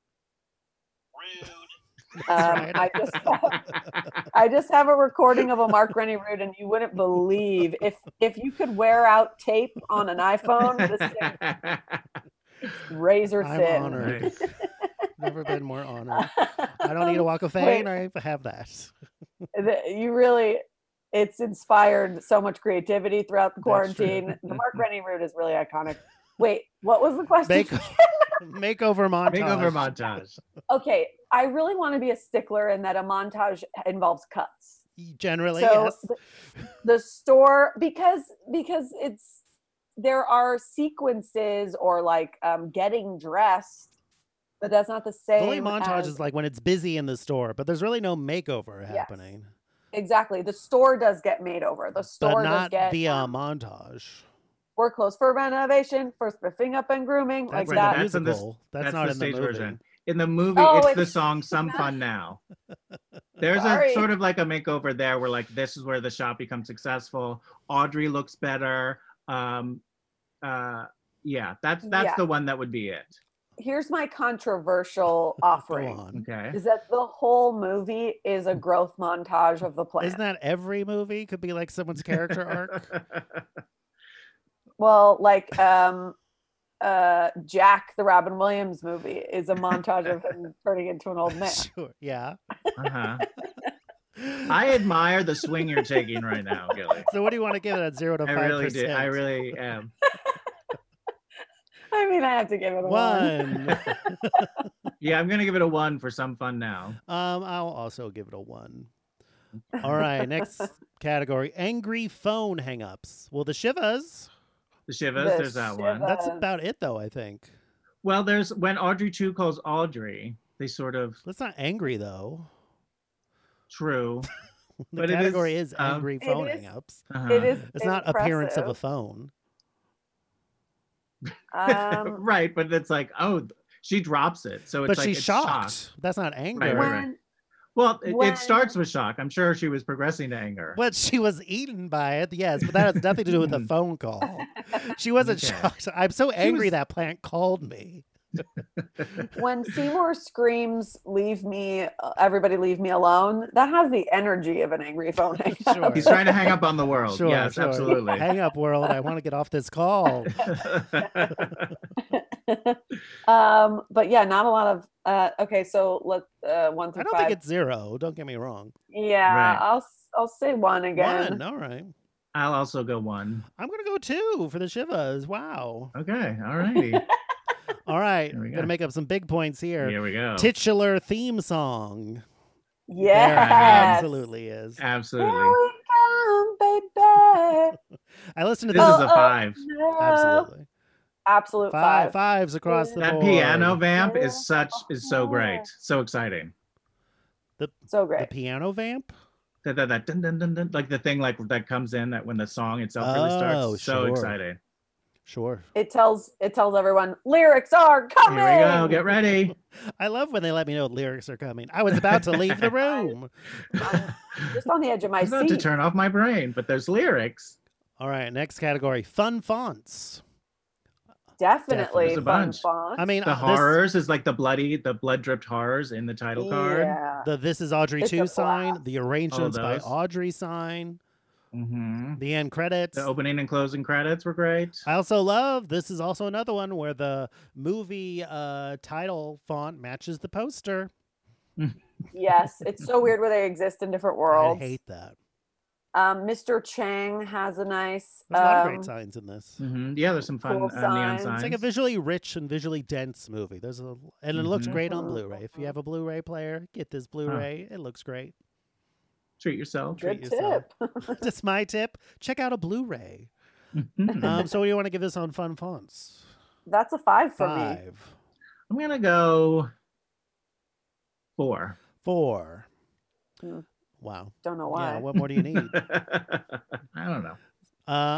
That's Um, right. I just I just have a recording of a Mark Rennie rude, and you wouldn't believe if if you could wear out tape on an iPhone, this thing is razor I'm thin. honored. Nice. Never been more honored. I don't need a walk of fame. I have that. The- You really, it's inspired so much creativity throughout the That's true. quarantine. The Mark Rennie route is really iconic. Wait, what was the question? Make, makeover montage. Makeover montage. Okay, I really want to be a stickler in that a montage involves cuts. Generally, So yes. the, the store, because because it's there are sequences or like um, getting dressed, but that's not the The same. only montage as- is like when it's busy in the store, but there's really no makeover Yes. happening. exactly. The store does get made over. The But store does not get via um, montage. we're closed for renovation, first spiffing up and grooming, That's like in Right, that. the that's in this- musical. That's, That's not the in the stage movie. version. In the movie, Oh, it's the it's- song "Some Fun Now." There's Sorry. a sort of like a makeover there, where like this is where the shop becomes successful. Audrey looks better. Um, uh, yeah, that's that's Yeah. the one that would be it. Here's my controversial Go offering: on. Okay. is that the whole movie is a growth montage of the plant. Isn't that every movie could be like someone's character arc? Well, like um, uh, Jack, the Robin Williams movie, is a montage of him turning into an old man. Sure. Yeah. Uh-huh. I admire the swing you're taking right now, Gilly. So what do you want to give it at zero to I five really percent? do. I really am. I mean, I have to give it a one. One. Yeah, I'm gonna give it a one for Some Fun Now. um, I'll also give it a one. All right, next category: angry phone hangups. Well, the Shivas. The Shivas, The there's that one. Shivas. That's Uh, about it, though. I think Well, there's when Audrey two calls Audrey. They sort of that's not angry though. true. The But it category is, is, um, angry It phone is- hangups. Uh-huh. It is. It's not appearance of a impressive. phone. Um, Right, but it's like, oh, th- she drops it, so it's But like she's it's shocked. shock. That's not anger. Right, right, right. when Well, it, When- it starts with shock. I'm sure she was progressing to anger. But she was eaten by it, yes, but that has nothing to do with the phone call. She wasn't Okay. shocked. I'm so angry was- that plant called me. when Seymour screams, "Leave me, uh, everybody, leave me alone," that has the energy of an angry phone hang up. Sure. He's trying to hang up on the world. Sure, yes, sure. absolutely. Hang up, world. I want to get off this call. um, but yeah, not a lot of. Uh, okay, so let uh, one through I don't five. think it's zero. Don't get me wrong. yeah, Right. I'll s- I'll say one again. One. All right. I'll also go one. I'm going to go two for the Shivas. Wow. Okay, all righty. All right. There we Going to go. make up some big points here. Here we go. Titular theme song. There Yes, absolutely is. Here Absolutely. we come, baby. I listened to This this. is a five. Absolutely. Absolute Five five. fives across the That board. piano vamp is such is so great, so exciting. The, So the great. piano vamp? That, that, that dun, dun, dun, dun, like the thing like that comes in that when the song itself really Oh, starts. So sure. exciting. Sure. It tells it tells everyone lyrics are coming. Here we go. Get ready. I love when they let me know lyrics are coming. I was about to leave the room. I'm just on the edge of my I'm about to seat. turn off my brain, but there's lyrics. All right, next category: fun fonts. Definitely There's a fun bunch. font. I mean, The uh, this, horrors is like the bloody, the blood dripped horrors in the title card. Yeah. the "This is Audrey It's a two" sign, blast. the arrangements by those. Audrey sign, hmm the end credits. The opening and closing credits were great. I also love this is also another one where the movie uh, title font matches the poster. Yes, it's so weird where they exist in different I worlds. hate that. Um, Mister Chang has a nice. There's a lot of um, great signs in this. hmm Yeah, there's some fun Cool uh, neon signs. signs. It's like a visually rich and visually dense movie. There's a and it looks Mhm. great on Blu-ray. If you have a Blu-ray player, get this Blu-ray. It looks great. Treat yourself. Good treat yourself. tip. That's my tip. Check out a Blu-ray. Mhm. Um, so what do you want to give this on Fun Fonts? That's a five for me. Five, I'm gonna go four. four. Hmm. Wow. Don't know why. Yeah. What more do you need? I don't know. Uh,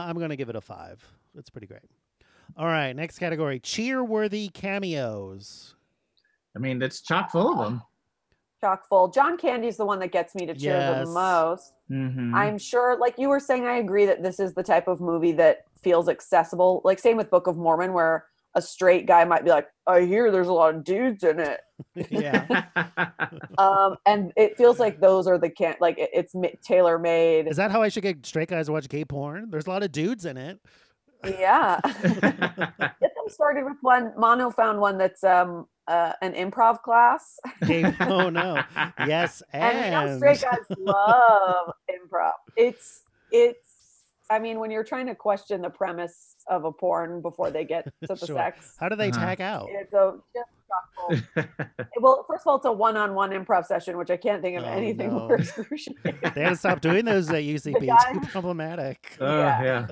I'm going to give it a five. It's pretty great. All right, next category, cheer-worthy cameos. I mean, it's chock full of them. Chock full. John Candy's the one that gets me to cheer Yes. the most. Mm-hmm. I'm sure, like you were saying, I agree that this is the type of movie that feels accessible. Like same with Book of Mormon, where a straight guy might be like, I hear there's a lot of dudes in it. Yeah. um, and it feels like those are the can like it, it's ma- tailor made. Is that how I should get straight guys to watch gay porn? There's a lot of dudes in it. Yeah. Get them started with one. Mono found one that's um uh, an improv class. Gay, oh no. Yes, and, And you know, straight guys love improv. It's it's. I mean, when you're trying to question the premise of a porn before they get to the Sure. sex, How do they Uh-huh. tag out? it's a just chock-full. Well, first of all, it's a one-on-one improv session, which I can't think of Oh, anything no. more excruciating. They had to stop doing those at U C The B. guy- Too problematic. Oh, yeah.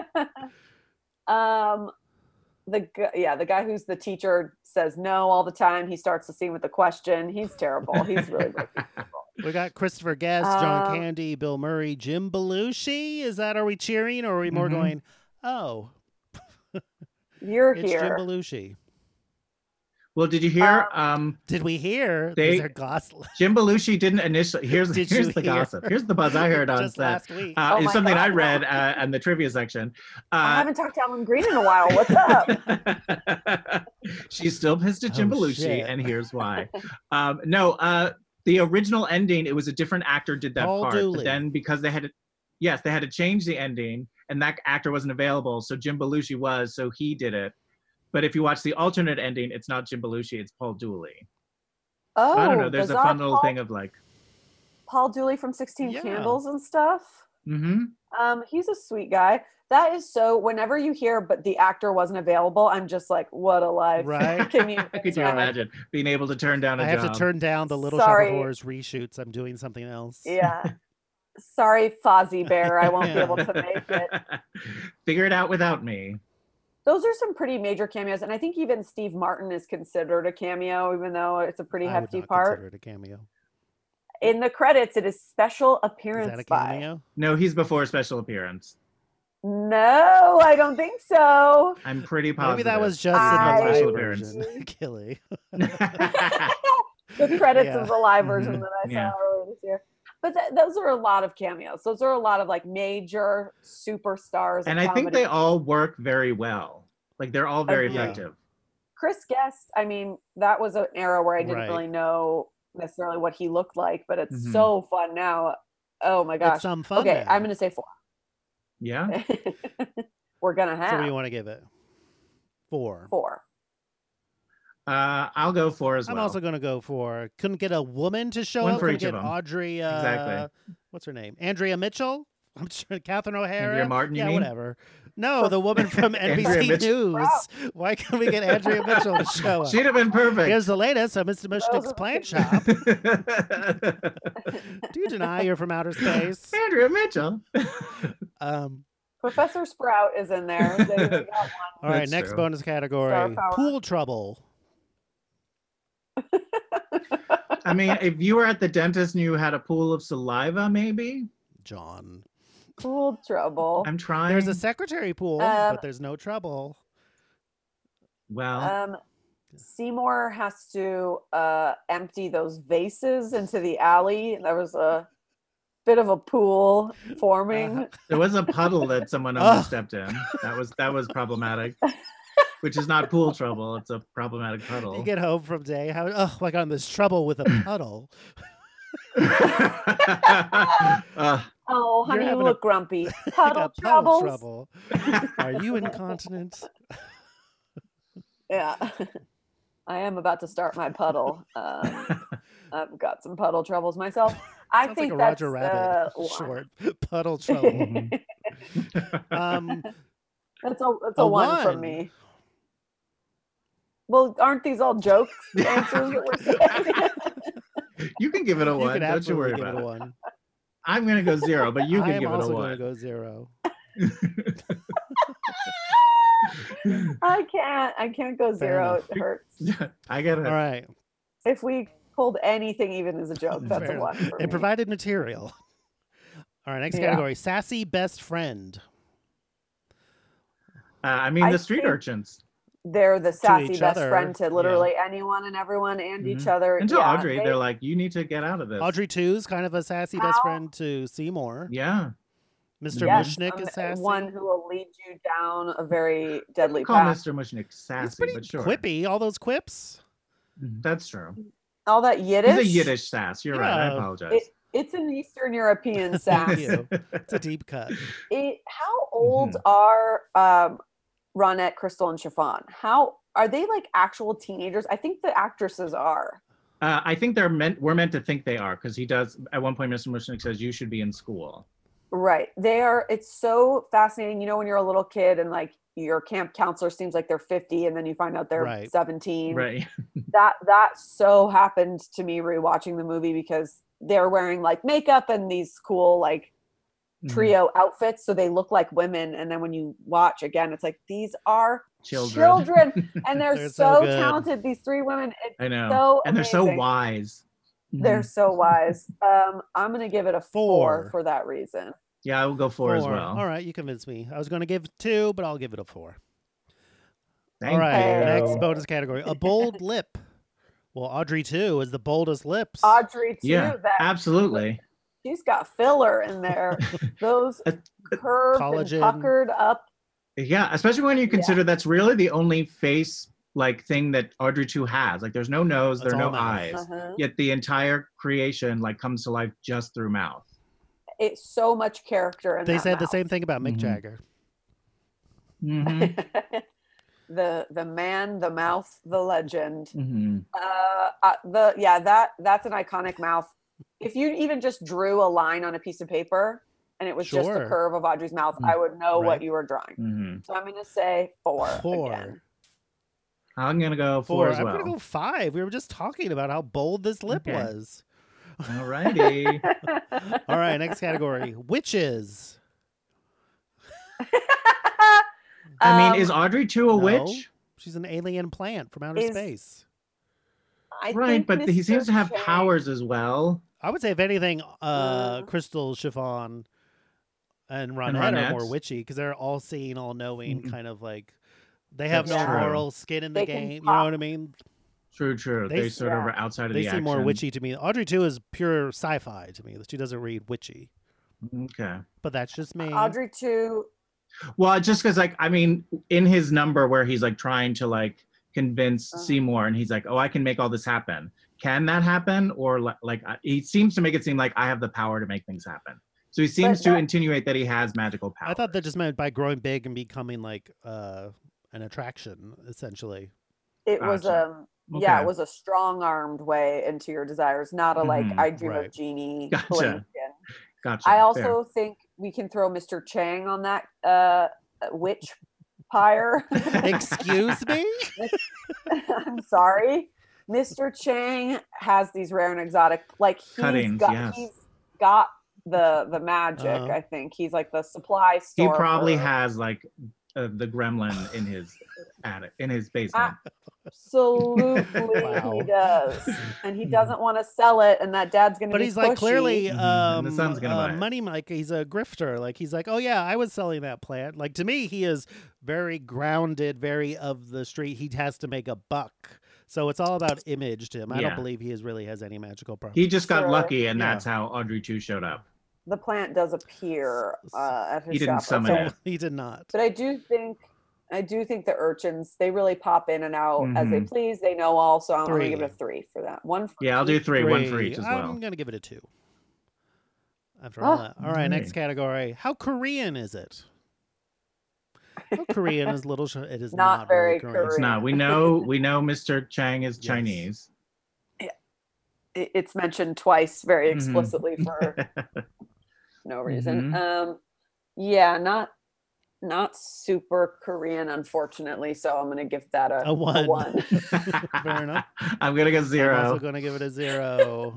um, the gu- yeah, the guy who's the teacher says no all the time. He starts the scene with a question. He's terrible. He's really breaking people. We got Christopher Guest, John Um, Candy, Bill Murray, Jim Belushi. Is that, are we cheering or are we more Mhm. going, oh, You're it's here. Jim Belushi? Well, did you hear? Um, Did we hear? They- These are gossip. Jim Belushi didn't initially. Here's Did here's you the hear? gossip. Here's the buzz I heard on Just set. last week. Uh, Oh it's my something I God. read uh, in the trivia section. I Uh, haven't talked to Alan Green in a while. What's up? She's still pissed at Jim Oh, Belushi, shit. and here's why. Um, no, uh, the original ending, it was a different actor did that Paul part, Dooley. but then because they had to, yes, they had to change the ending, and that actor wasn't available, so Jim Belushi was, so he did it. But if you watch the alternate ending, it's not Jim Belushi, it's Paul Dooley. Oh, So I don't know. There's a bizarre fun little Paul, thing of like, Paul Dooley from sixteen Yeah. Candles and stuff. mm-hmm. Um, he's a sweet guy. That is so. Whenever you hear, but the actor wasn't available, I'm just like, what a life. Right? Can you? Could you Sorry. imagine being able to turn down a I have job? to turn down the Little Shop Sorry. of Horrors reshoots. I'm doing something else. Yeah. Sorry, Fozzie Bear. I won't be able to make it. Figure it out without me. Those are some pretty major cameos, and I think even Steve Martin is considered a cameo, even though it's a pretty I would hefty not part. consider it a cameo. In the credits, it is special Is appearance that a by. cameo? No, he's before special appearance. No, I don't think so. I'm pretty positive. Maybe that was just I- in the Special live appearance. version. Killy. The credits Yeah. of the live version Mhm. that I saw Yeah. earlier this year. But th- those are a lot of cameos. Those are a lot of like major superstars. of and I think comedy. they all work very well. Like they're all very Agreed. effective. Chris Guest, I mean, that was an era where I didn't Right. really know necessarily what he looked like, but it's Mhm. so fun now. Oh my gosh. It's some fun. Okay, now. I'm going to say four. Yeah. We're going to So have what do you want to give it? Four. four. Uh, I'll go four as I'm well. also going to go for couldn't get a woman to show One up. for Couldn't each of get them. Audrey. Uh, Exactly. What's her name? Andrea Mitchell. I'm sure Catherine O'Hara. Andrea Martin, you yeah, mean? whatever. No, the woman from N B Andrea C Mitchell. News. Why can't we get Andrea Mitchell to show up? She'd have been perfect. Here's the latest on Mister Those Mushnick's are Plant the- Shop. Do you deny you're from outer space? Andrea Mitchell. Um, Professor Sprout is in there. They got one. all right, That's next true. bonus category: Star power. pool trouble. I mean, if you were at the dentist and you had a pool of saliva, maybe. John. Cool trouble. I'm trying. There's a secretary pool, Um, but there's no trouble. well, Um, Seymour has to uh, empty those vases into the alley. There was a bit of a pool forming. Uh-huh. there was a puddle that someone Ugh. almost stepped in. That was that was problematic. Which is not pool trouble. It's a problematic puddle. You get home from day, how? Oh, I got in this trouble with a puddle. uh, Oh, honey, you having a- look grumpy. I Puddle got puddle troubles. trouble. Are you incontinent? Yeah. I am about to start my puddle. Um, I've got some puddle troubles myself. I Sounds think like a that's Roger Rabbit uh, one. short. Puddle trouble. um, That's a that's a, A one, one. from me. Well, aren't these all jokes answers that we're saying? you can give it a you one. can Don't you worry absolutely give about it it. a one. I'm gonna go zero, but you I can am give it a also going one. to go zero. I can't. I can't go zero. enough. It hurts. I get it. All right. If we pulled anything even as a joke, that's Fair a one enough. for And me. provided material. All right, next Yeah. category: sassy best friend. Uh, I mean, I the street think- urchins. They're the sassy each best other, friend to literally anyone and everyone and each Mhm. other. And to yeah, Audrey, they- they're like, you need to get out of this. Audrey two's kind of a sassy best How- friend to Seymour. Yeah. Mister yes, Mushnick um, is sassy. one who will lead you down a very deadly Call path. Mister Mushnick He's sassy, pretty but sure. quippy. All those quips. That's true. All that Yiddish. He's a Yiddish sass. You're right. I Yeah. apologize. It, it's an Eastern European sass. Thank you. It's a deep cut. It, how old Mhm. are um, Ronette, Crystal, and Chiffon? How are they like actual teenagers? I think the actresses are. Uh, I think they're meant. We're meant to think they are because he does. At one point, Mister Mushnick says you should be in school. Right. They are. It's so fascinating. You know, when you're a little kid and like your camp counselor seems like they're fifty, and then you find out they're Right. seventeen. Right. That that so happened to me rewatching the movie because they're wearing like makeup and these cool like Mhm. trio outfits, so they look like women. And then when you watch again, it's like these are Children. children, and they're, They're so, so good. talented. These three women, it's I know. so and they're so amazing. wise. They're Mhm. so wise. Um, I'm gonna give it a four, Four. for that reason. Yeah, I will go four, as well. All right, you convinced me. I was going to give two, but I'll give it a four. Thank All right, you. next bonus category: a bold lip. Well, Audrey two is the boldest lips. Audrey too. Yeah, that absolutely. she's got filler in there. Those Uh, curved Collagen. and puckered up. Yeah, especially when you consider that's really the only face like thing that Audrey two has. Like, there's no nose, That's there are all no mouth. eyes. Uh-huh. Yet the entire creation like comes to life just through mouth. It's so much character in They that said the mouth. same thing about Mick Mhm. Jagger. hmm the the man, the mouth, the legend. hmm Uh, uh, the yeah, that that's an iconic mouth. If you even just drew a line on a piece of paper and it was just the Sure. curve of Audrey's mouth, I would know Right. what you were drawing. hmm So I'm gonna say four. Four. Again. I'm gonna go four, Four. as I'm well. gonna go five. We were just talking about how bold this lip Okay. was. All righty. All right, next category: witches. I mean, Um, is Audrey two a No, witch? She's an alien plant from outer Is- space. I Right, think but he Mister seems to have Chang- powers as well. I would say, if anything, uh, Uh. Crystal, Chiffon, and Ronette are more Ronette. witchy because they're all seeing, all knowing, Mhm. kind of like they have That's no true. moral skin in the They can game. You know pop- what I mean? True, true. They They, s- sort of yeah. are outside of They the seem more action. witchy to me. Audrey two is pure sci-fi to me. She doesn't read witchy, Okay. but that's just me. Audrey too. Well, just because, like, I mean, in his number where he's like trying to like convince Uh. Seymour, and he's like, "Oh, I can make all this happen." Can that happen? Or li- like, I- he seems to make it seem like I have the power to make things happen. So he seems to that- insinuate that he has magical power. I thought that just meant by growing big and becoming like uh, an attraction, essentially. It was Gotcha. um yeah, Okay. it was a strong-armed way into your desires, not a like Mhm, I dream right. of genie. Gotcha. blinking. Gotcha. I Fair. also think we can throw Mister Chang on that uh witch pyre. Excuse me? I'm sorry. Mister Chang has these rare and exotic like he's Cuttings, got yes. he's got the the magic, Uh-huh. I think. He's like the supply He store. probably for- has like uh, the gremlin in his attic, in his basement. Absolutely Wow. he does. And he doesn't want to sell it and that dad's gonna But be he's like pushy. clearly Mhm, um, and the son's gonna uh, buy it. money Mike. He's a grifter. Like he's like, oh yeah, I was selling that plant. Like to me, he is very grounded, very of the street. He has to make a buck. So it's all about image to him. I Yeah. don't believe he is really has any magical power. He just got Sure. lucky, and Yeah. that's how Audrey two showed up. The plant does appear uh, at his He didn't shop. summon Okay. it. he did not. But I do think I do think the urchins, they really pop in and out as they Mhm. please. They know all, so I'm gonna Three. give it a three for that. One for Yeah, I'll do each. three, one for each as I'm well. gonna give it a two. After all Oh. that. All right, next Alright. category. How Korean is it? How Korean is little? Sh- It is Not not, very Korean. It's not. We know. We know Mister Chang is Yes. Chinese. It- It's mentioned twice very Mhm. explicitly for no reason. Mhm. Um, yeah, not not super Korean, unfortunately. So I'm gonna give that a, A one. one. Fair enough. I'm gonna go I'm zero. also going to give it a zero.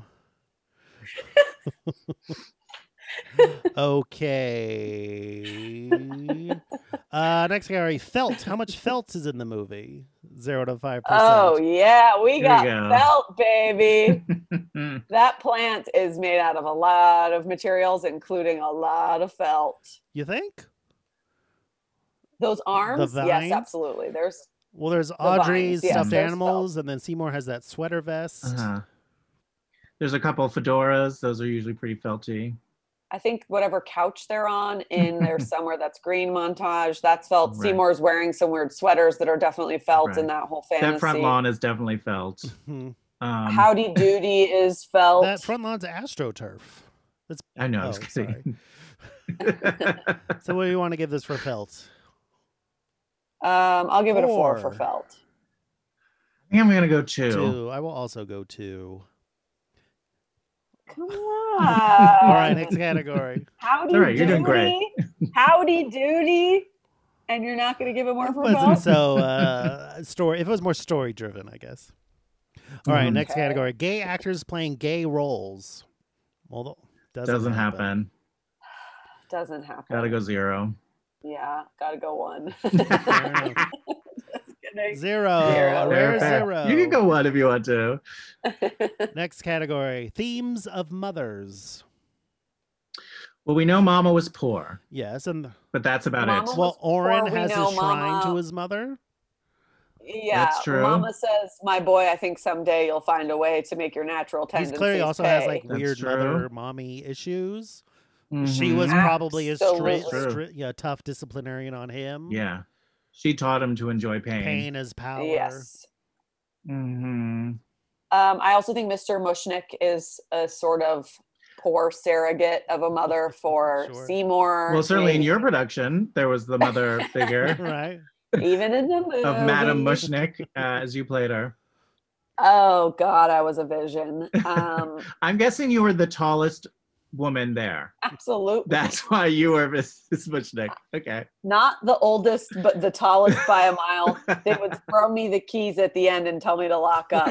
Okay. Uh, next category, felt. How much felt is in the movie? Zero to five percent. Oh yeah, we Here we got go. felt, baby. That plant is made out of a lot of materials, including a lot of felt. You think? Those arms, The yes, vines? absolutely. There's Well, there's vines, Audrey's yes, stuffed there's animals, and then Seymour has that sweater vest. Uh-huh. There's a couple fedoras. Those are usually pretty felty. I think whatever couch they're on in their Somewhere That's Green montage, that's felt. Right. Seymour's wearing some weird sweaters that are definitely felt Right. in that whole fantasy. That front lawn is definitely felt. Mhm. Um, Howdy Doody is felt. That front lawn's AstroTurf. That's I know. I oh, was kidding. so. What do you want to give this for felt? Um, I'll give it a four for Four. felt. I think I'm gonna go two. Two. I will also go two. Come on. All right, next category. Howdy All right, you're doing great. Doody. Howdy Doody. And you're not going to give it more It for wasn't felt? so uh, story. If it was more story driven, I guess. All right, Mhm. next Okay. category: gay actors playing gay roles. Well, doesn't, Doesn't happen. Doesn't happen. Gotta go zero. Yeah, gotta go one. Fair enough. Just kidding. Zero. Zero. Where's Fair, fair. zero? You can go one if you want to. Next category: themes of mothers. Well, we know Mama was poor, Yes, and but that's about Mama it. well, poor, Oren we has know his shrine Mama- to his mother. Yeah, That's true. Mama says, "My boy, I think someday you'll find a way to make your natural He's tendencies clearly also pay." has like That's weird true. mother mommy issues. She Mhm. was probably a strict, Absolutely. strict, yeah, tough disciplinarian on him. Yeah. She taught him to enjoy pain. Pain is power. Yes. hmm Um, I also think Mister Mushnick is a sort of poor surrogate of a mother for Sure. Seymour. Well, certainly in Maybe your production, there was the mother figure Right. even in the movie. of Madame Mushnick uh, as you played her. Oh God, I was a vision. Um, I'm guessing you were the tallest woman there. absolutely. That's why you were Missus Mushnick. Okay. Not the oldest, but the tallest by a mile. They would throw me the keys at the end and tell me to lock up.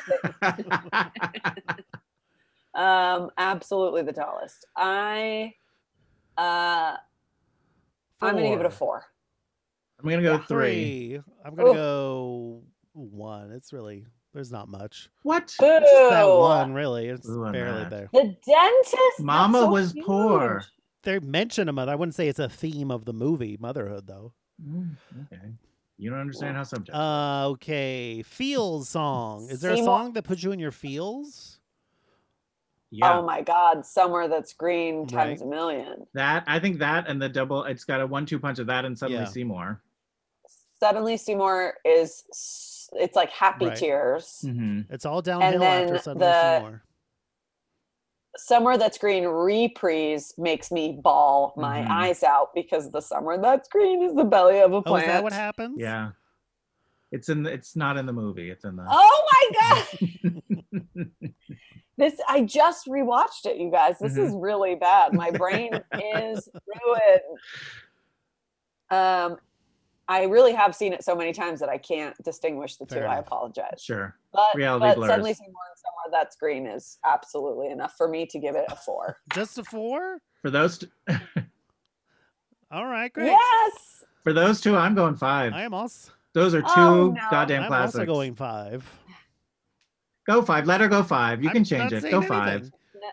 Um, absolutely the tallest. I, uh, I'm gonna give it a four. I'm gonna go Yeah. three. Three. I'm gonna Ooh. go one. It's really there's not much. What? Boo! Just that one, really. It's Ooh, I'm barely mad. there. The dentist. Mama That's so was huge. poor. They mention a mother. I wouldn't say it's a theme of the movie, motherhood, though. Mm, okay. You don't understand how subject. Uh, okay. Feels song. Is there a Seymour- song that puts you in your feels? yeah. Oh my God! Somewhere That's Green times Right. a million. That I think that and the double. It's got a one-two punch of that and suddenly Yeah. Seymour. Suddenly Seymour is. s- It's like happy Right. tears. hmm It's all downhill after then Suddenly the- Seymour. Somewhere That's Green reprise makes me bawl my Mhm. eyes out because the Somewhere That's Green is the belly of a Oh, plant. is that what happens? Yeah. It's in. The, it's not in the movie. It's in the. Oh my God! This I just rewatched it, you guys. This is really bad. My brain is ruined. Um, I really have seen it so many times that I can't distinguish the two. Fair I enough. apologize. Sure. But, Reality but blurs. Suddenly Seymour and Somewhere That's Green is absolutely enough for me to give it a four. Just a four? For those. T- All right, great. Yes. for those two, I'm going five. I am also. Those are two Oh, no. goddamn I'm classics. also going five. Go five. Let her go five. You I'm can not change it. saying Go anything. five.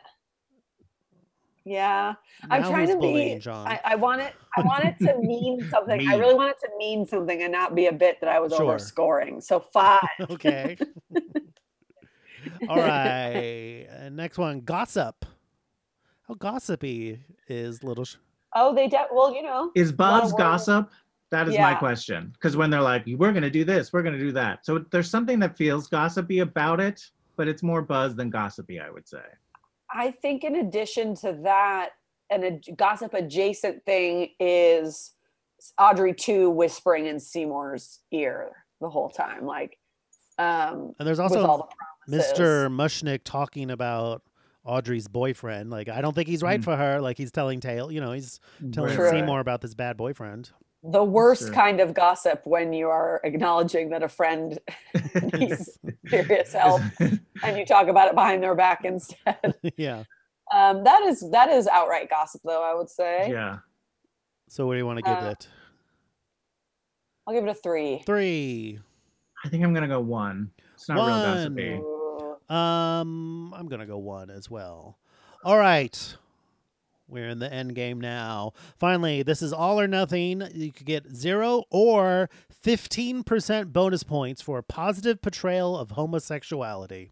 Yeah. I'm Now trying who's to be bullying John? I, I want it I want it to mean something. I Mean. really want it to mean something and not be a bit that I was Sure. overscoring. So five. Okay. All right. Uh, next one, gossip. How gossipy is Little? Sh- Oh, they de- well, you know. Is lot Buzz of words. gossip? That is my Yeah. question. Because when they're like, we're going to do this, we're going to do that. So there's something that feels gossipy about it, but it's more Buzz than gossipy, I would say. I think in addition to that, an ad- gossip adjacent thing is Audrey two whispering in Seymour's ear the whole time, like um and there's with all also the promises. Mister Mushnick talking about Audrey's boyfriend. Like, I don't think he's right Mm. for her. Like, he's telling tale. You know, he's telling True. Seymour about this bad boyfriend. The worst Sure. kind of gossip when you are acknowledging that a friend needs serious help and you talk about it behind their back instead. Yeah. Um, that is that is outright gossip, though, I would say. Yeah. So what do you want to give Uh, it? I'll give it a three. Three. I think I'm going to go one. It's not One. real gossipy. Ooh. Um, I'm gonna go one as well. All right. We're in the end game now. Finally, this is all or nothing. You could get zero or fifteen percent bonus points for a positive portrayal of homosexuality.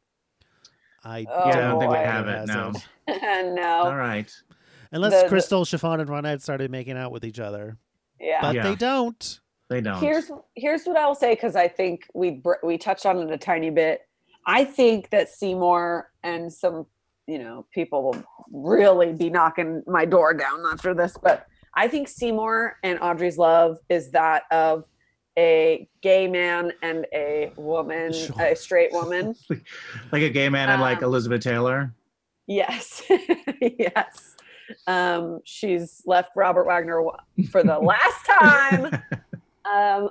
I, Oh, Yeah, I don't think we boy. have it. No. no. All right. Unless The- the- Crystal, Chiffon, and Ronette started making out with each other. Yeah. But Yeah. they don't. They don't. Here's here's what I'll say, because I think we br- we touched on it a tiny bit. I think that Seymour and some, you know, people will really be knocking my door down after this, but I think Seymour and Audrey's love is that of a gay man and a woman, Sure. a straight woman. Like a gay man and like Um, Elizabeth Taylor. Yes, yes. Um, she's left Robert Wagner wa- for the last time. Um,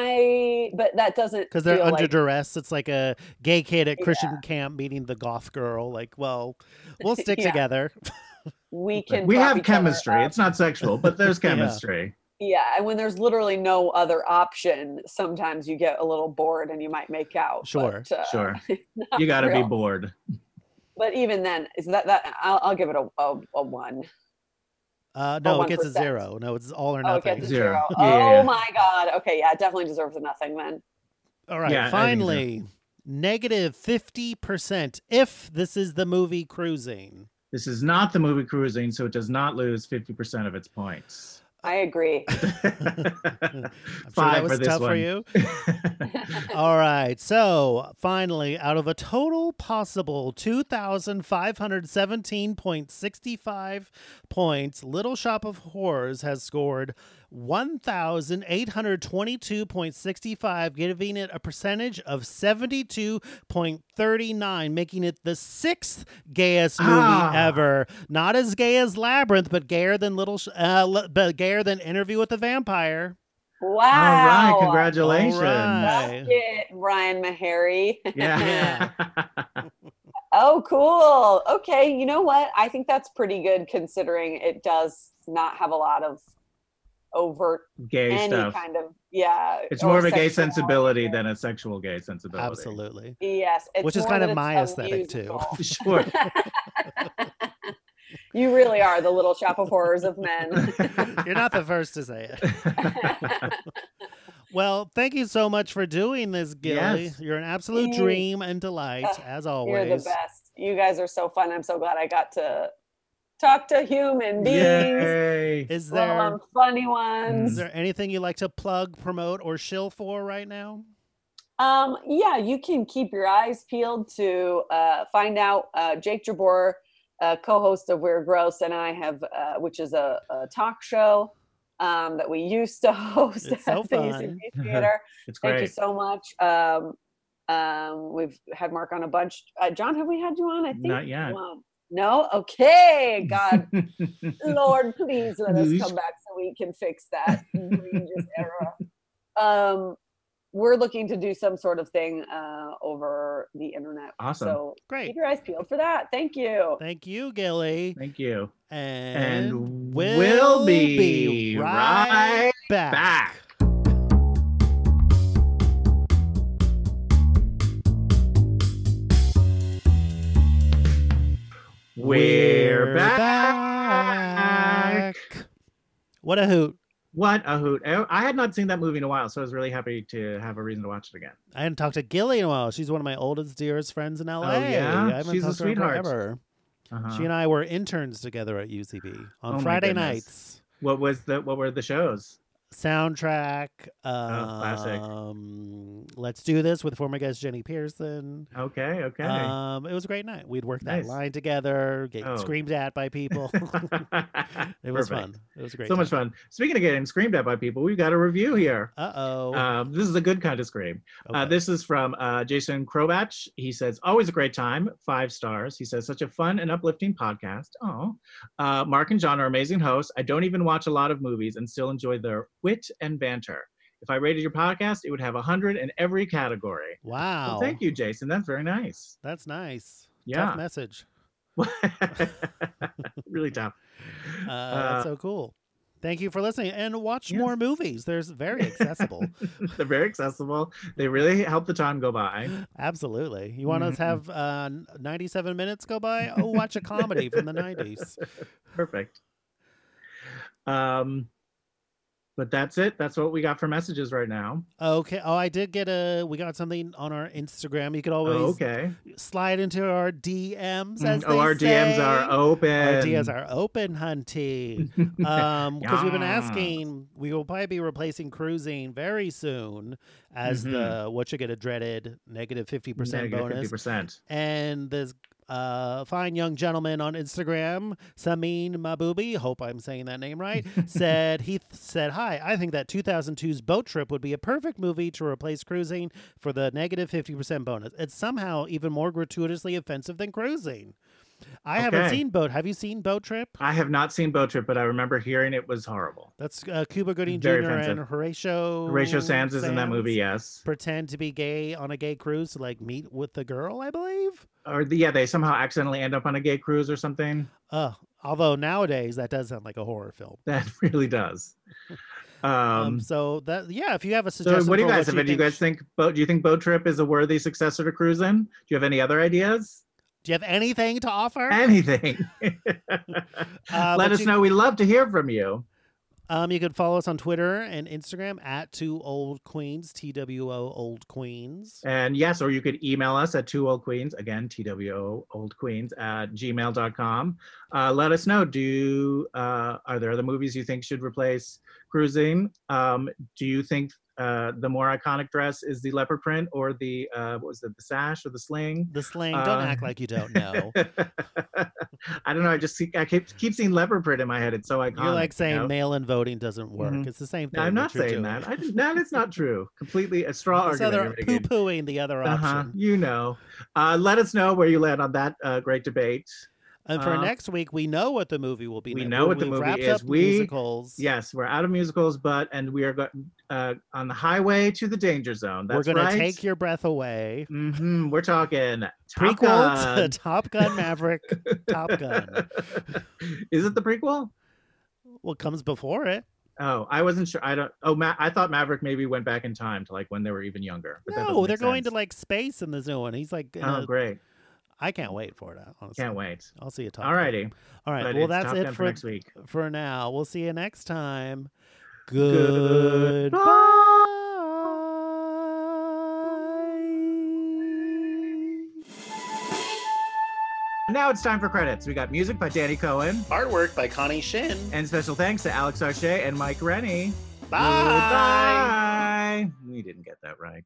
I, but that doesn't Because they're feel under like, duress. It's like a gay kid at Christian camp meeting the goth girl. Like, well, we'll stick Yeah. together. we can. We prop have each other chemistry. up. It's not sexual, but there's chemistry. Yeah, and when there's literally no other option, sometimes you get a little bored and you might make out. Sure, but, uh, Sure. not You got to be real. bored. But even then, is that that? I'll, I'll give it a a, a one. Uh, no, it gets a one percent. zero. No, it's all or Oh, it nothing. gets a Zero. zero. Yeah, yeah, oh yeah. my god. Okay, yeah, it definitely deserves a nothing then. All right, Yeah, I think so. finally, negative fifty percent if this is the movie Cruising. This is not the movie Cruising, so it does not lose fifty percent of its points. I agree. I'm sure Five that was for this tough one. for you. All right. So finally, out of a total possible two thousand five hundred seventeen point six five points, Little Shop of Horrors has scored one thousand eight hundred twenty-two point six five, giving it a percentage of seventy-two point three nine, making it the sixth gayest movie Ah. ever. Not as gay as Labyrinth, but gayer than Little, Sh- uh, li- but gayer than Interview with the Vampire. Wow. All right, congratulations. All right. That's it, Ryan Meharry. Yeah. Oh, cool. Okay, you know what? I think that's pretty good considering it does not have a lot of overt Gay any stuff. kind of yeah. It's or more of a gay sexual sensibility or- than a sexual gay sensibility. Absolutely. Yes, it's Which is more kind of that it's my a aesthetic, too. musical. Sure. You really are the Little Shop of Horrors of men. You're not the first to say it. Well, thank you so much for doing this, Gilly. Yes. You're an absolute You- dream and delight, Uh, as You're always. the best. You guys are so fun. I'm so glad I got to talk to human beings. Yay. Is Little there um, funny ones. is there anything you'd like to plug, promote, or shill for right now? Um, yeah, you can keep your eyes peeled to uh, find out. Uh, Jake Jabor, uh, co-host of We're Gross, and I have, uh, which is a, a talk show um, that we used to host It's at so the fun. U C B Theater. It's Thank great. you so much. Um, um, we've had Mark on a bunch. Uh, John, have we had you on? I think Not yet. one. No? Okay. God, Lord, please let us Please. come back so we can fix that egregious error. Um, we're looking to do some sort of thing uh, over the internet. Awesome. So Great. keep your eyes peeled for that. Thank you. Thank you, Gilly. Thank you. And, And we'll, we'll be, be right, right back. Back. We're back. What a hoot. What a hoot. I I had not seen that movie in a while, so I was really happy to have a reason to watch it again. I hadn't talked to Gilly in a while. She's one of my oldest, dearest friends in L A. Oh, yeah? I haven't She's a talked to her sweetheart. forever. Uh-huh. She and I were interns together at U C B on Oh, my Friday goodness. nights. What was the what were the shows? Soundtrack. classic. Um, Let's Do This with former guest Jenny Pearson. Okay, okay. Um, it was a great night. We'd worked that Nice. line together, get Oh. screamed at by people. It was Perfect. fun. It was a great. So much fun. Speaking of getting screamed at by people, we've got a review here. Uh oh. Um, this is a good kind of scream. Uh, Okay. this is from uh, Jason Krobach. He says, always a great time, five stars. He says, such a fun and uplifting podcast. Oh, uh, Mark and John are amazing hosts. I don't even watch a lot of movies and still enjoy their wit and banter. If I rated your podcast, it would have one hundred in every category. Wow. Well, thank you, Jason. That's very nice. That's nice. Yeah. Tough message. Really tough. Uh, that's so cool. Thank you for listening and watch Yes. more movies. There's very accessible. They're very accessible. They really help the time go by. Absolutely. You want Mhm. us to have uh, ninety-seven minutes go by? Oh, watch a comedy from the nineties. Perfect. Um, but that's it. That's what we got for messages right now. Okay. Oh, I did get a. We got something on our Instagram. You could always Oh, okay. slide into our D Ms. As Mm, oh, they our say. D Ms are open. Our D Ms are open, hunty. Um, because we've been Yes. asking. We will probably be replacing cruising very soon as Mhm. the what you get a dreaded negative fifty percent Negative bonus. fifty percent. And this uh, fine young gentleman on Instagram, Samin Mabubi, hope I'm saying that name right, said he th- said, "Hi, I think that two thousand two's Boat Trip would be a perfect movie to replace cruising for the negative fifty percent bonus. It's somehow even more gratuitously offensive than cruising." I haven't Okay. seen Boat. Have you seen Boat Trip? I have not seen Boat Trip, but I remember hearing it was horrible. That's uh, Cuba Gooding Very Junior offensive. and Horatio. Horatio Sands is in that movie, yes. Pretend to be gay on a gay cruise to like meet with the girl, I believe. Or the, yeah, they somehow accidentally end up on a gay cruise or something. Uh, although nowadays that does sound like a horror film. That really does. Um, Um, so that yeah, if you have a so suggestion, what do you for guys what have? Do you guys think boat? Do you think Boat Trip is a worthy successor to Cruisin'? Do you have any other ideas? Do you have anything to offer? Anything? Uh, Let but us you- know. We love to hear from you. Um, you can follow us on Twitter and Instagram at Two Old Queens, T W O Old Queens. And yes, or you could email us at two old queens, again, T W O old queens at gmail dot com. Uh, let us know, do uh, are there other movies you think should replace Cruising? Um, do you think uh, the more iconic dress is the leopard print or the, uh, what was it, the sash or the sling? The sling. Don't Uh, act like you don't know. I don't know. I just see, I keep, keep seeing leopard print in my head. It's so iconic. You're like saying you know? mail-in voting doesn't work. Mhm. It's the same thing. No, I'm not that you're saying doing. that. I didn't, no, that's not true. Completely a straw This argument. other you're making. poo-pooing the other option. Uh-huh, you know. Uh, let us know where you land on that uh, great debate. And for Uh, next week, we know what the movie will be. we now. know what the We've movie wrapped is. Up We- musicals. Yes, we're out of musicals, but and we are go- uh, on the highway to the danger zone. That's We're gonna right. take your breath away. hmm We're talking Top Prequel Gun. to Top Gun Maverick. Top Gun. Is it the prequel? What comes before it? Oh, I wasn't sure. I don't. Oh, Ma- I thought Maverick maybe went back in time to like when they were even younger. But that No, doesn't they're make going to sense. like space in this new one. He's like, in Oh, a- great! I can't wait for that. Honestly, Can't wait. I'll see you. Top Gun. Alrighty. All right. But Well, it's that's Top it Gun for next week. for now. We'll see you next time. Goodbye. Now it's time for credits. We got music by Danny Cohen, Artwork by Connie Shin. and special thanks to Alex Arche and Mike Rennie. Bye. Goodbye. We didn't get that right.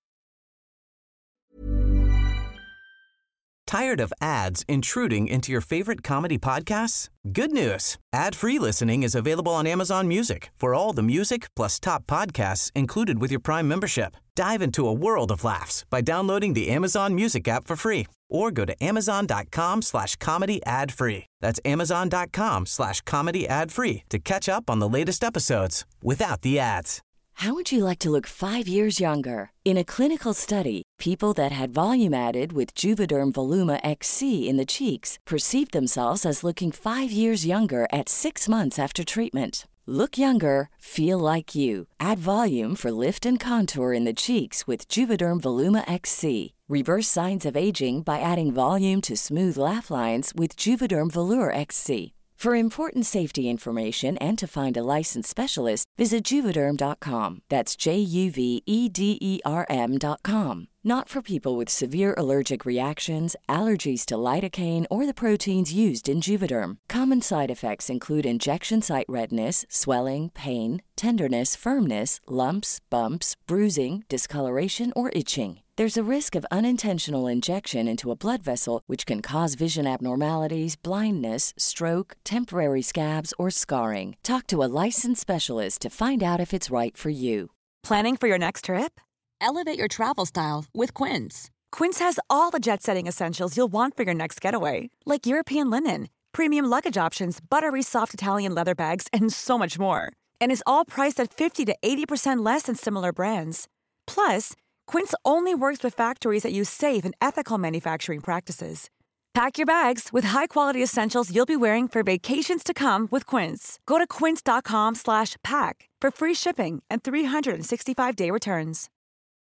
Tired of ads intruding into your favorite comedy podcasts? Good news. Ad-free listening is available on Amazon Music for all the music plus top podcasts included with your Prime membership. Dive into a world of laughs by downloading the Amazon Music app for free or go to amazon.com slash comedy ad free. That's amazon.com slash comedy ad free to catch up on the latest episodes without the ads. How would you like to look five years younger? In a clinical study, people that had volume added with Juvederm Voluma X C in the cheeks perceived themselves as looking five years younger at six months after treatment. Look younger, feel like you. Add volume for lift and contour in the cheeks with Juvederm Voluma X C. Reverse signs of aging by adding volume to smooth laugh lines with Juvederm Volure X C. For important safety information and to find a licensed specialist, visit Juvederm dot com. That's J U V E D E R M dot com. Not for people with severe allergic reactions, allergies to lidocaine, or the proteins used in Juvederm. Common side effects include injection site redness, swelling, pain, tenderness, firmness, lumps, bumps, bruising, discoloration, or itching. There's a risk of unintentional injection into a blood vessel, which can cause vision abnormalities, blindness, stroke, temporary scabs, or scarring. Talk to a licensed specialist to find out if it's right for you. Planning for your next trip? Elevate your travel style with Quince. Quince has all the jet-setting essentials you'll want for your next getaway, like European linen, premium luggage options, buttery soft Italian leather bags, and so much more. And is all priced at fifty to eighty percent less than similar brands. Plus, Quince only works with factories that use safe and ethical manufacturing practices. Pack your bags with high-quality essentials you'll be wearing for vacations to come with Quince. Go to quince dot com slash pack for free shipping and three sixty-five day returns.